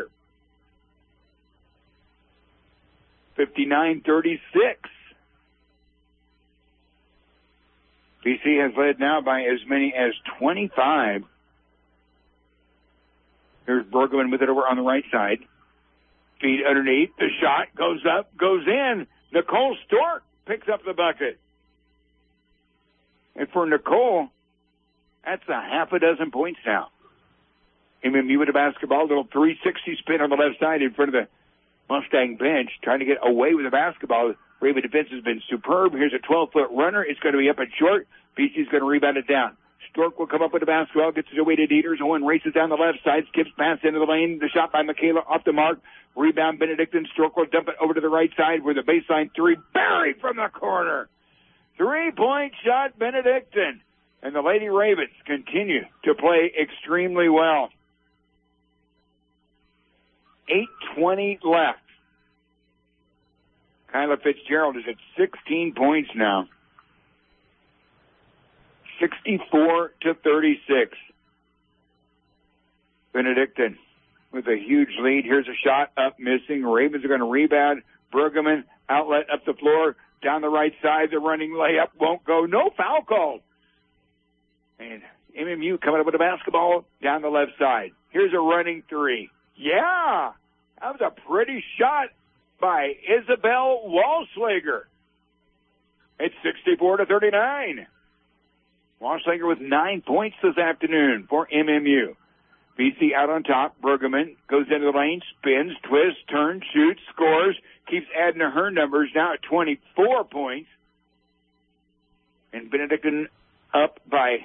59-36. BC has led now by as many as 25. Here's Brueggemann with it over on the right side. Feed underneath. The shot goes up, goes in. Nicole Stork picks up the bucket. And for Nicole, that's a half a dozen points now. MMU with the basketball, little 360 spin on the left side in front of the Mustang bench, trying to get away with the basketball. Raven defense has been superb. Here's a 12-foot runner. It's going to be up and short. BC's going to rebound it down. Stork will come up with the basketball, gets it away to Dieters. Owen races down the left side, skips past into the lane. The shot by Michaela off the mark. Rebound Benedictine. Stork will dump it over to the right side where the baseline 3 buried from the corner. 3-point shot, Benedictine. And the Lady Ravens continue to play extremely well. 8:20 left. Kyla Fitzgerald is at 16 points now. 64-36. Benedictine with a huge lead. Here's a shot up, missing. Ravens are going to rebound. Brueggemann, outlet up the floor, down the right side. The running layup won't go. No foul called. And MMU coming up with a basketball down the left side. Here's a running 3. Yeah, that was a pretty shot by Isabel Walschlager. It's 64-39. Walschlager with 9 points this afternoon for MMU. BC out on top. Brueggemann goes into the lane, spins, twists, turns, shoots, scores, keeps adding to her numbers, now at 24 points. And Benedictine up by,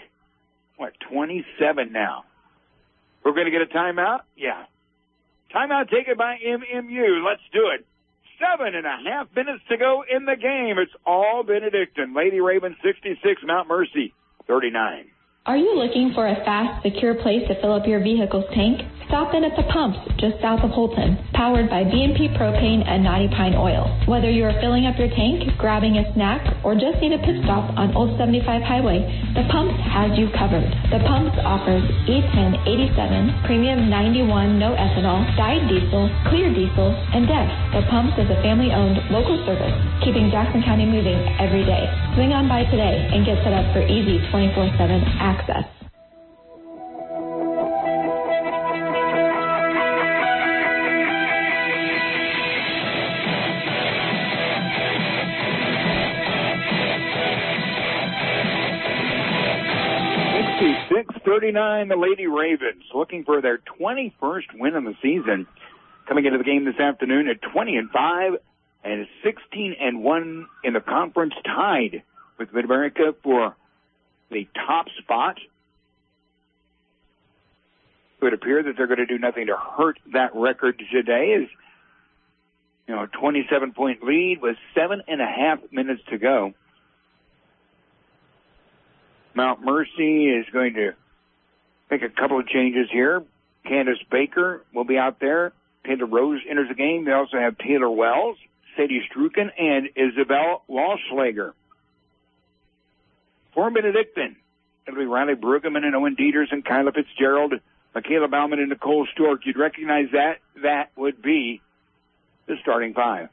27 now. We're going to get a timeout? Yeah. Timeout taken by MMU. Let's do it. 7.5 minutes to go in the game. It's all Benedictine. Lady Ravens 66, Mount Mercy 39. Are you looking for a fast, secure place to fill up your vehicle's tank? Stop in at the pumps just south of Holton, powered by B&P Propane and Knotty Pine Oil. Whether you are filling up your tank, grabbing a snack, or just need a pit stop on Old 75 Highway, the Pumps has you covered. The Pumps offers E10 87, Premium 91 no ethanol, dyed diesel, clear diesel, and DEF. The Pumps is a family-owned local service, keeping Jackson County moving every day. Swing on by today and get set up for easy 24/7 access. $639, the Lady Ravens, looking for their 21st win of the season. Coming into the game this afternoon at 20-5 and 16-1 in the conference, tied with Mid-America for the top spot. It would appear that they're going to do nothing to hurt that record today. As a 27-point lead with 7.5 minutes to go. Mount Mercy is going to make a couple of changes here. Candace Baker will be out there. Taylor Rose enters the game. They also have Taylor Wells, Sadie Struken, and Isabel Walschlager. For Benedictine, it'll be Riley Brueggemann and Owen Dieters and Kyla Fitzgerald, Michaela Bauman and Nicole Stork. You'd recognize that. That would be the starting five.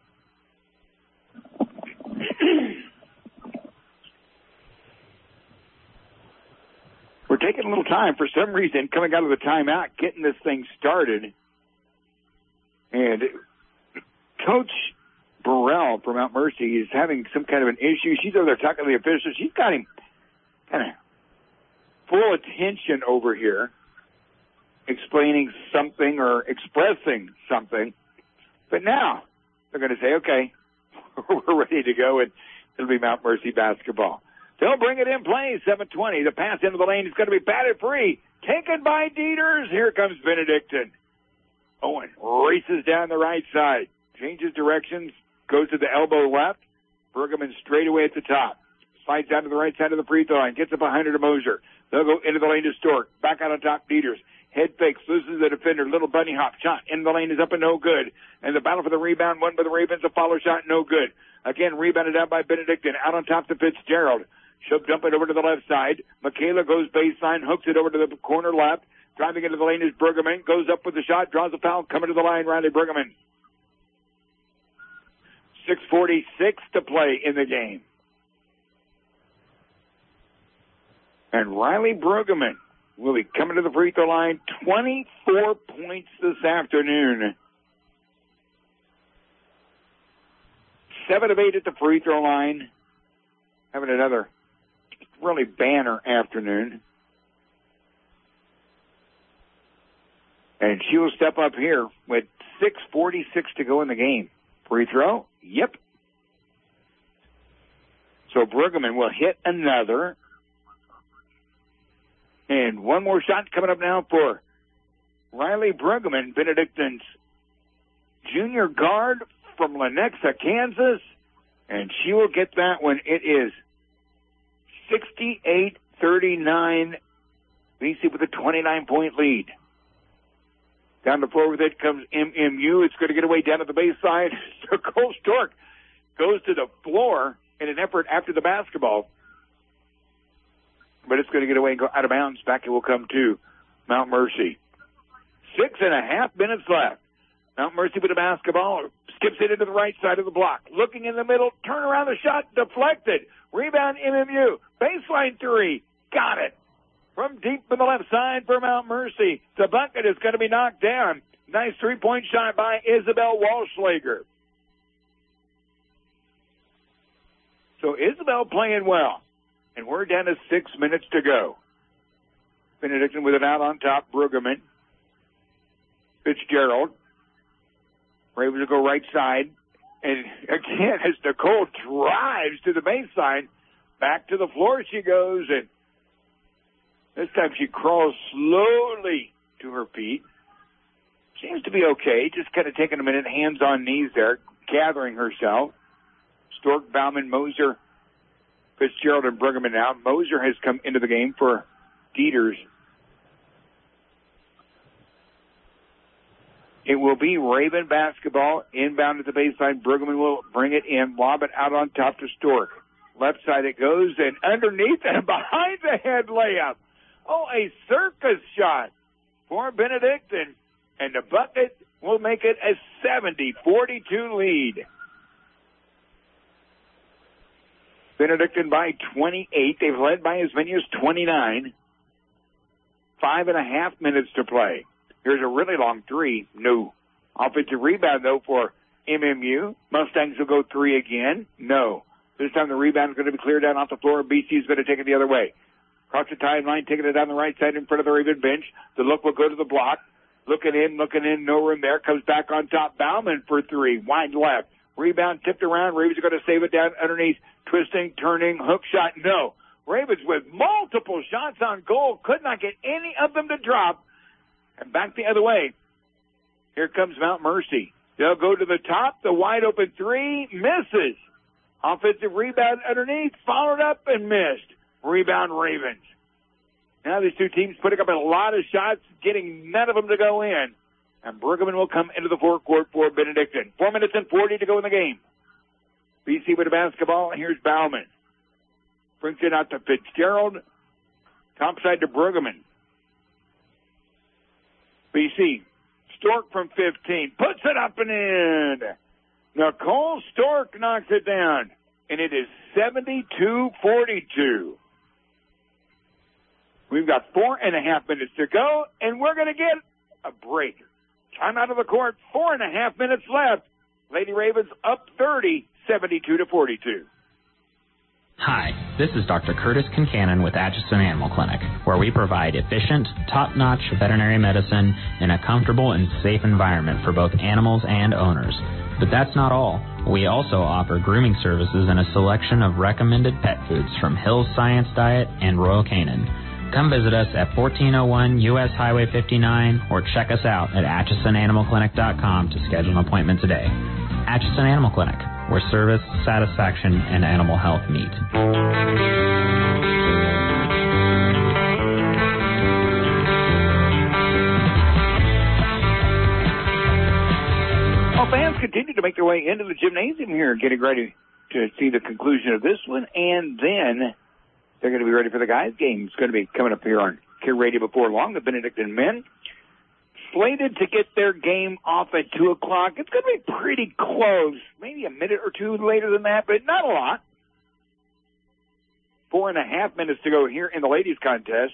We're taking a little time for some reason coming out of the timeout, getting this thing started. And Coach Burrell from Mount Mercy is having some kind of an issue. She's over there talking to the officials. She's got him kind of full attention over here, explaining something or expressing something. But now they're going to say, okay, we're ready to go, and it'll be Mount Mercy basketball. They'll bring it in play, 7:20. The pass into the lane is going to be batted free. Taken by Dieters. Here comes Benedictine. Owen races down the right side. Changes directions. Goes to the elbow left. Brueggemann straight away at the top. Slides down to the right side of the free throw line. Gets it behind her to Moser. They'll go into the lane to Stork. Back out on top, Dieters. Head fakes. Loses the defender. Little bunny hop. Shot in the lane is up and no good. And the battle for the rebound won by the Ravens. A follow shot, no good. Again, rebounded out by Benedictine. Out on top to Fitzgerald. She'll dump it over to the left side. Michaela goes baseline, hooks it over to the corner left. Driving into the lane is Brueggemann. Goes up with the shot, draws a foul, coming to the line, Riley Brueggemann. 6:46 to play in the game. And Riley Brueggemann will be coming to the free throw line. 24 points this afternoon. 7 of 8 at the free throw line. Having another really banner afternoon. And she will step up here with 6:46 to go in the game. Free throw? Yep. So Brueggemann will hit another. And one more shot coming up now for Riley Brueggemann, Benedictine's junior guard from Lenexa, Kansas. And she will get that one. It is 68-39. BC with a 29-point lead. Down the floor with it comes MMU. It's going to get away down to the baseline. So Cole Stork goes to the floor in an effort after the basketball. But it's going to get away and go out of bounds. Back it will come to Mount Mercy. 6.5 minutes left. Mount Mercy with the basketball. Skips it into the right side of the block. Looking in the middle. Turn around the shot. Deflected. Rebound MMU. Baseline three. Got it. From deep from the left side for Mount Mercy. The bucket is going to be knocked down. Nice three-point shot by Isabel Walschlager. So Isabel playing well. And we're down to 6 minutes to go. Benedictine with it out on top. Brueggemann Fitzgerald. Ravens will go right side. And again, as Nicole drives to the baseline, back to the floor she goes. And this time she crawls slowly to her feet. Seems to be okay. Just kind of taking a minute, hands on knees there, gathering herself. Stork, Bauman, Moser, Fitzgerald, and Brueggemann now. Moser has come into the game for Dieters. It will be Raven basketball inbound at the baseline. Brueggemann will bring it in, lob it out on top to Stork. Left side it goes, and underneath and behind the head layup. Oh, a circus shot for Benedictine. And the bucket will make it a 70-42 lead. Benedictine by 28. They've led by as many as 29. 5.5 minutes to play. Here's a really long three. No. Offensive rebound, though, for MMU. Mustangs will go three again. No. This time the rebound is going to be cleared out off the floor. BC is going to take it the other way. Across the timeline, taking it down the right side in front of the Raven bench. The look will go to the block. Looking in, no room there. Comes back on top. Bauman for three. Wide left. Rebound tipped around. Ravens are going to save it down underneath. Twisting, turning, hook shot. No. Ravens with multiple shots on goal. Could not get any of them to drop. And back the other way. Here comes Mount Mercy. They'll go to the top. The wide open three misses. Offensive rebound underneath. Followed up and missed. Rebound Ravens. Now these two teams putting up a lot of shots, getting none of them to go in. And Brueggemann will come into the forecourt for Benedictine. 4 minutes and 40 to go in the game. BC with the basketball. Here's Bauman. Brings it out to Fitzgerald. Topside to Brueggemann. BC. Stork from 15. Puts it up and in. Nicole Stork knocks it down. And it is 72-42. We've got 4.5 minutes to go, and we're going to get a break. Time out of the court, 4.5 minutes left. Lady Ravens up 30, 72-42. Hi, this is Dr. Curtis Concannon with Atchison Animal Clinic, where we provide efficient, top-notch veterinary medicine in a comfortable and safe environment for both animals and owners. But that's not all. We also offer grooming services and a selection of recommended pet foods from Hill's Science Diet and Royal Canin. Come visit us at 1401 U.S. Highway 59 or check us out at AtchisonAnimalClinic.com to schedule an appointment today. Atchison Animal Clinic, where service, satisfaction, and animal health meet. Well, fans continue to make their way into the gymnasium here, getting ready to see the conclusion of this one, and then they're going to be ready for the guys' game. It's going to be coming up here on Care Radio before long. The Benedictine men slated to get their game off at 2 o'clock. It's going to be pretty close. Maybe a minute or two later than that, but not a lot. 4.5 minutes to go here in the ladies' contest.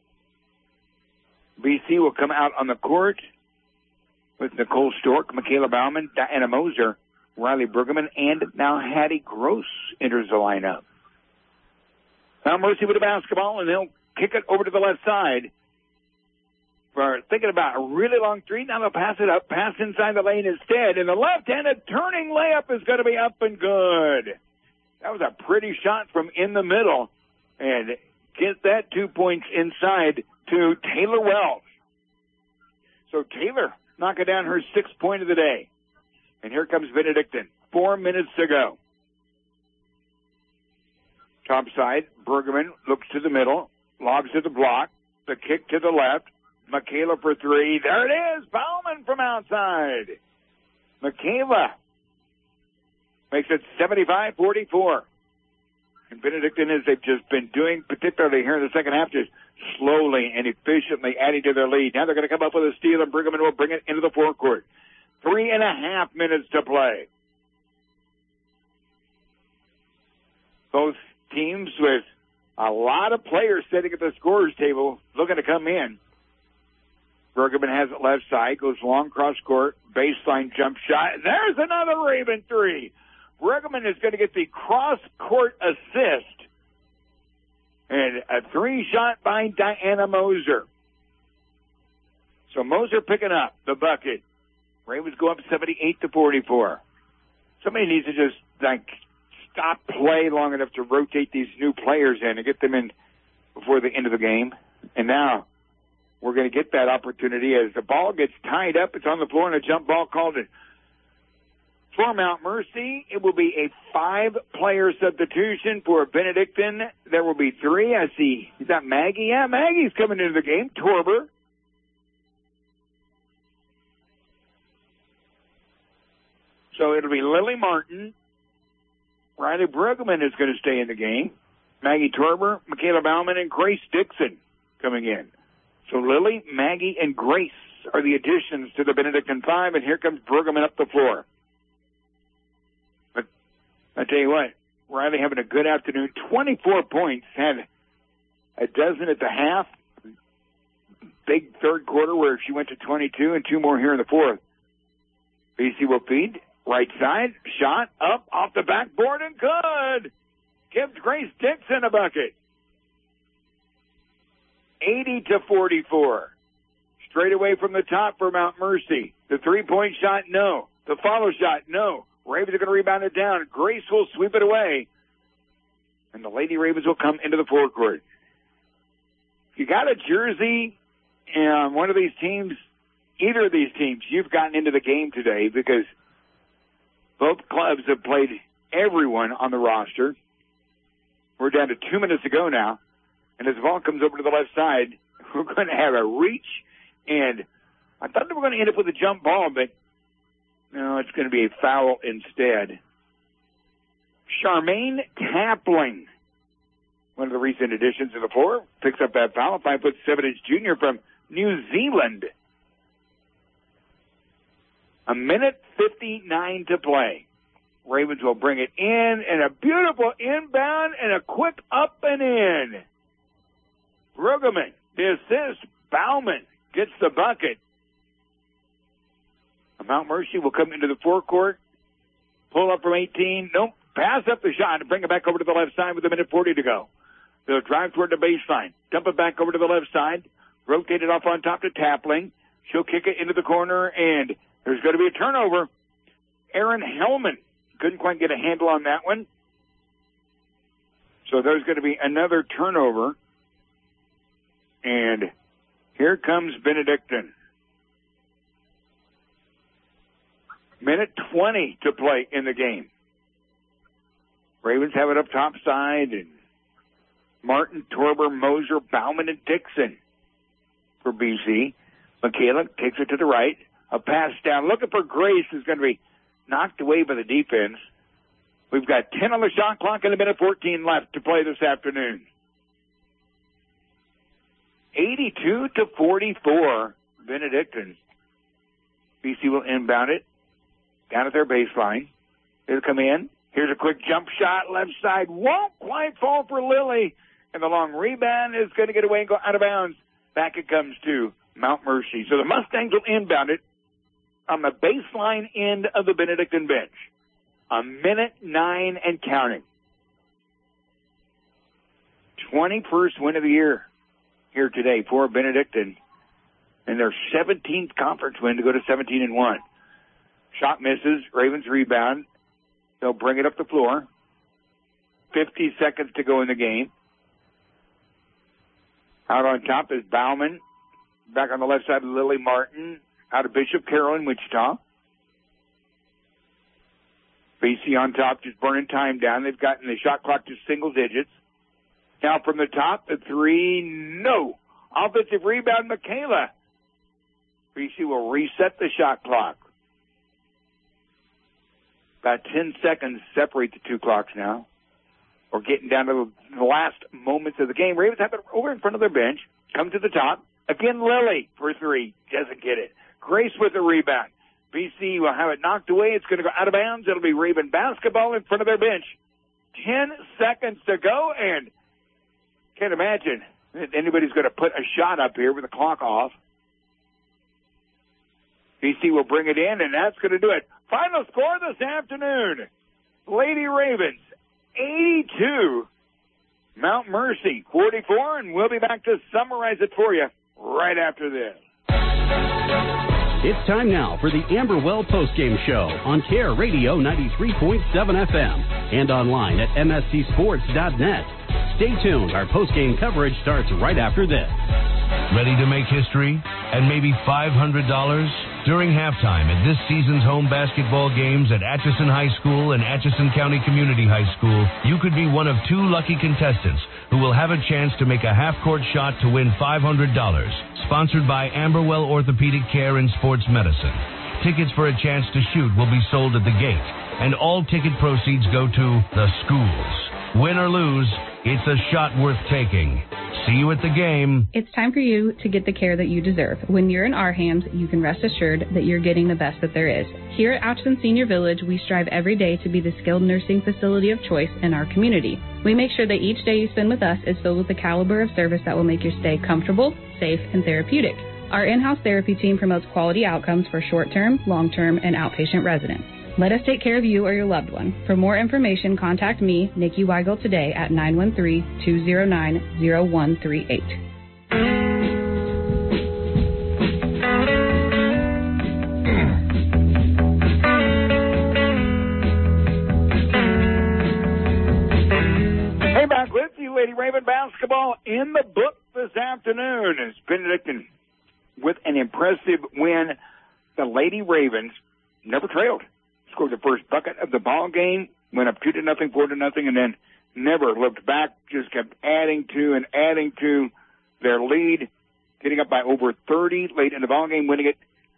BC will come out on the court with Nicole Stork, Michaela Bauman, Diana Moser, Riley Brueggemann, and now Hattie Gross enters the lineup. Now Mercy with the basketball, and they'll kick it over to the left side. For thinking about a really long three, now they'll pass it up, pass inside the lane instead, and the left-handed turning layup is going to be up and good. That was a pretty shot from in the middle, and get that 2 points inside to Taylor Wells. So Taylor knocking down her 6th point of the day. And here comes Benedictine. 4 minutes to go. Top side, Brueggemann looks to the middle, lobs to the block, the kick to the left. Michaela for three. There it is. Bauman from outside. Michaela makes it 75-44. And Benedictine, as they've just been doing, particularly here in the second half, just slowly and efficiently adding to their lead. Now they're going to come up with a steal, and Brueggemann will bring it into the forecourt. 3.5 minutes to play. Both teams with a lot of players sitting at the scorer's table looking to come in. Brueggemann has it left side, goes long cross court, baseline jump shot. There's another Raven three. Brueggemann is going to get the cross court assist. And a three shot by Diana Moser. So Moser picking up the bucket. Ravens go up 78-44. Somebody needs to just, stop play long enough to rotate these new players in and get them in before the end of the game. And now we're going to get that opportunity as the ball gets tied up. It's on the floor and a jump ball called it. For Mount Mercy, it will be a 5-player substitution. For Benedictine, there will be 3. I see. Is that Maggie? Yeah, Maggie's coming into the game. Torber. So it'll be Lily Martin. Riley Brueggemann is going to stay in the game. Maggie Torber, Michaela Bauman, and Grace Dixon coming in. So Lily, Maggie, and Grace are the additions to the Benedictine 5, and here comes Brueggemann up the floor. But I tell you what, Riley having a good afternoon. 24 points, had a dozen at the half. Big third quarter where she went to 22 and 2 more here in the fourth. BC will feed. Right side, shot up off the backboard and good. Gives Grace Dixon a bucket. 80-44. Straight away from the top for Mount Mercy. The 3-point shot, no. The follow shot, no. Ravens are going to rebound it down. Grace will sweep it away. And the Lady Ravens will come into the forecourt. If you got a jersey and one of these teams, either of these teams, you've gotten into the game today because both clubs have played everyone on the roster. We're down to 2 minutes to go now. And as the ball comes over to the left side, we're going to have a reach. And I thought we were going to end up with a jump ball, but no, it's going to be a foul instead. Charmaine Tapling, one of the recent additions to the floor, picks up that foul. 5'7" junior from New Zealand. 1:59 to play. Ravens will bring it in, and a beautiful inbound and a quick up and in. Brueggemann, the assist. Bauman gets the bucket. Mount Mercy will come into the forecourt. Pull up from 18. Nope. Pass up the shot and bring it back over to the left side with 1:40 to go. They'll drive toward the baseline. Dump it back over to the left side. Rotate it off on top to Tapling. She'll kick it into the corner, and there's going to be a turnover. Aaron Hellman couldn't quite get a handle on that one. So there's going to be another turnover. And here comes Benedictine. 1:20 to play in the game. Ravens have it up top side, and Martin, Torber, Moser, Bauman, and Dixon for BC. Michaela takes it to the right. A pass down. Looking for Grace is going to be knocked away by the defense. We've got 10 on the shot clock and 1:14 left to play this afternoon. 82-44, Benedictine. BC will inbound it down at their baseline. It'll come in. Here's a quick jump shot. Left side won't quite fall for Lily. And the long rebound is going to get away and go out of bounds. Back it comes to Mount Mercy. So the Mustangs will inbound it on the baseline end of the Benedictine bench. 1:09 and counting. 21st win of the year here today for Benedictine. And their 17th conference win to go to 17-1. Shot misses. Ravens rebound. They'll bring it up the floor. 50 seconds to go in the game. Out on top is Bauman. Back on the left side, Lily Martin. Out of Bishop Carroll, Wichita. BC on top, just burning time down. They've gotten the shot clock to single digits. Now from the top, the three, no. Offensive rebound, Michaela. BC will reset the shot clock. About 10 seconds separate the two clocks now. We're getting down to the last moments of the game. Ravens have it over in front of their bench. Come to the top. Again, Lily for three. Doesn't get it. Grace with the rebound. BC will have it knocked away. It's going to go out of bounds. It'll be Raven basketball in front of their bench. 10 seconds to go, and can't imagine that anybody's going to put a shot up here with the clock off. BC will bring it in, and that's going to do it. Final score this afternoon. Lady Ravens, 82. Mount Mercy, 44, and we'll be back to summarize it for you right after this. It's time now for the Amberwell Postgame Show on Care Radio 93.7 FM and online at mscsports.net. Stay tuned. Our postgame coverage starts right after this. Ready to make history and maybe $500? During halftime at this season's home basketball games at Atchison High School and Atchison County Community High School, you could be one of 2 lucky contestants who will have a chance to make a half-court shot to win $500. Sponsored by Amberwell Orthopedic Care and Sports Medicine. Tickets for a chance to shoot will be sold at the gate, and all ticket proceeds go to the schools. Win or lose, it's a shot worth taking. See you at the game. It's time for you to get the care that you deserve. When you're in our hands, you can rest assured that you're getting the best that there is. Here at Atchison Senior Village, we strive every day to be the skilled nursing facility of choice in our community. We make sure that each day you spend with us is filled with the caliber of service that will make your stay comfortable, safe, and therapeutic. Our in-house therapy team promotes quality outcomes for short-term, long-term, and outpatient residents. Let us take care of you or your loved one. For more information, contact me, Nikki Weigel, today at 913-209-0138. Hey, back with you, Lady Raven basketball in the book this afternoon. It's Benedictine with an impressive win. The Lady Ravens never trailed. Scored the first bucket of the ball game, went up 2-0, 4-0, and then never looked back, just kept adding to their lead, getting up by over 30 late in the ball game, winning it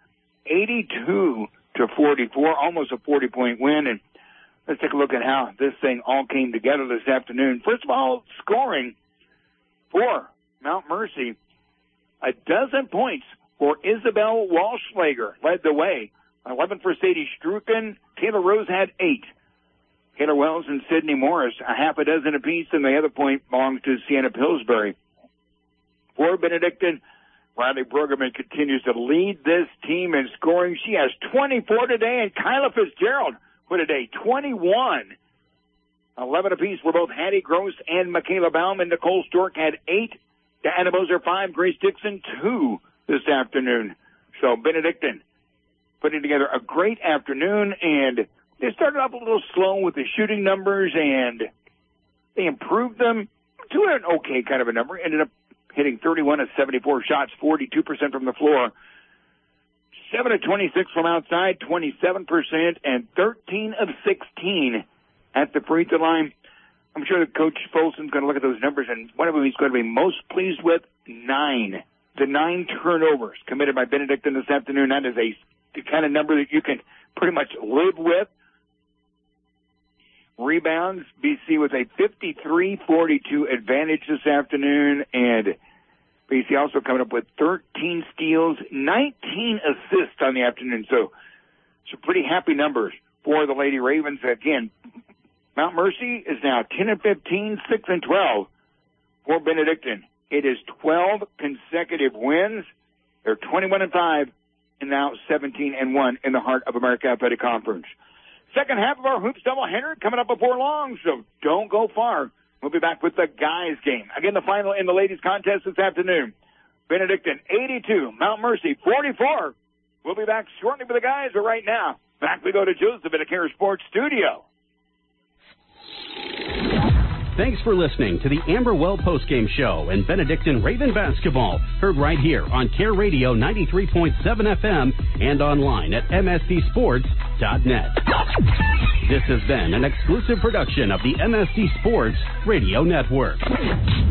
82-44, almost a 40-point win. And let's take a look at how this thing all came together this afternoon. First of all, scoring for Mount Mercy, 12 points for Isabel Walschlager led the way. 11 for Sadie Strucken. Taylor Rose had 8. Taylor Wells and Sydney Morris, a half a dozen apiece, and the other point belongs to Sienna Pillsbury. For Benedictine, Riley Brueggemann continues to lead this team in scoring. She has 24 today, and Kyla Fitzgerald with a day, 21. 11 apiece for both Hattie Gross and Michaela Baum, and Nicole Stork had 8. Diana Moser 5, Grace Dixon 2 this afternoon. So Benedictine putting together a great afternoon, and they started off a little slow with the shooting numbers, and they improved them to an okay kind of a number. Ended up hitting 31 of 74 shots, 42% from the floor, 7 of 26 from outside, 27%, and 13 of 16 at the free throw line. I'm sure that Coach Folson's going to look at those numbers, and one of them he's going to be most pleased with, 9. The 9 turnovers committed by Benedictine this afternoon. That is the kind of number that you can pretty much live with. Rebounds, BC with a 53-42 advantage this afternoon, and BC also coming up with 13 steals, 19 assists on the afternoon. So some pretty happy numbers for the Lady Ravens. Again, Mount Mercy is now 10-15, 6-12 for Benedictine. It is 12 consecutive wins. They're 21-5. And now 17-1 in the Heart of America Athletic Conference. Second half of our Hoops doubleheader coming up before long, so don't go far. We'll be back with the guys' game. Again, the final in the ladies' contest this afternoon. Benedictine 82, Mount Mercy 44. We'll be back shortly with the guys, but right now, back we go to Joseph at the Care Sports Studio. Thanks for listening to the Amberwell Postgame Show and Benedictine Raven Basketball, heard right here on Care Radio 93.7 FM and online at mscsports.net. This has been an exclusive production of the MSC Sports Radio Network.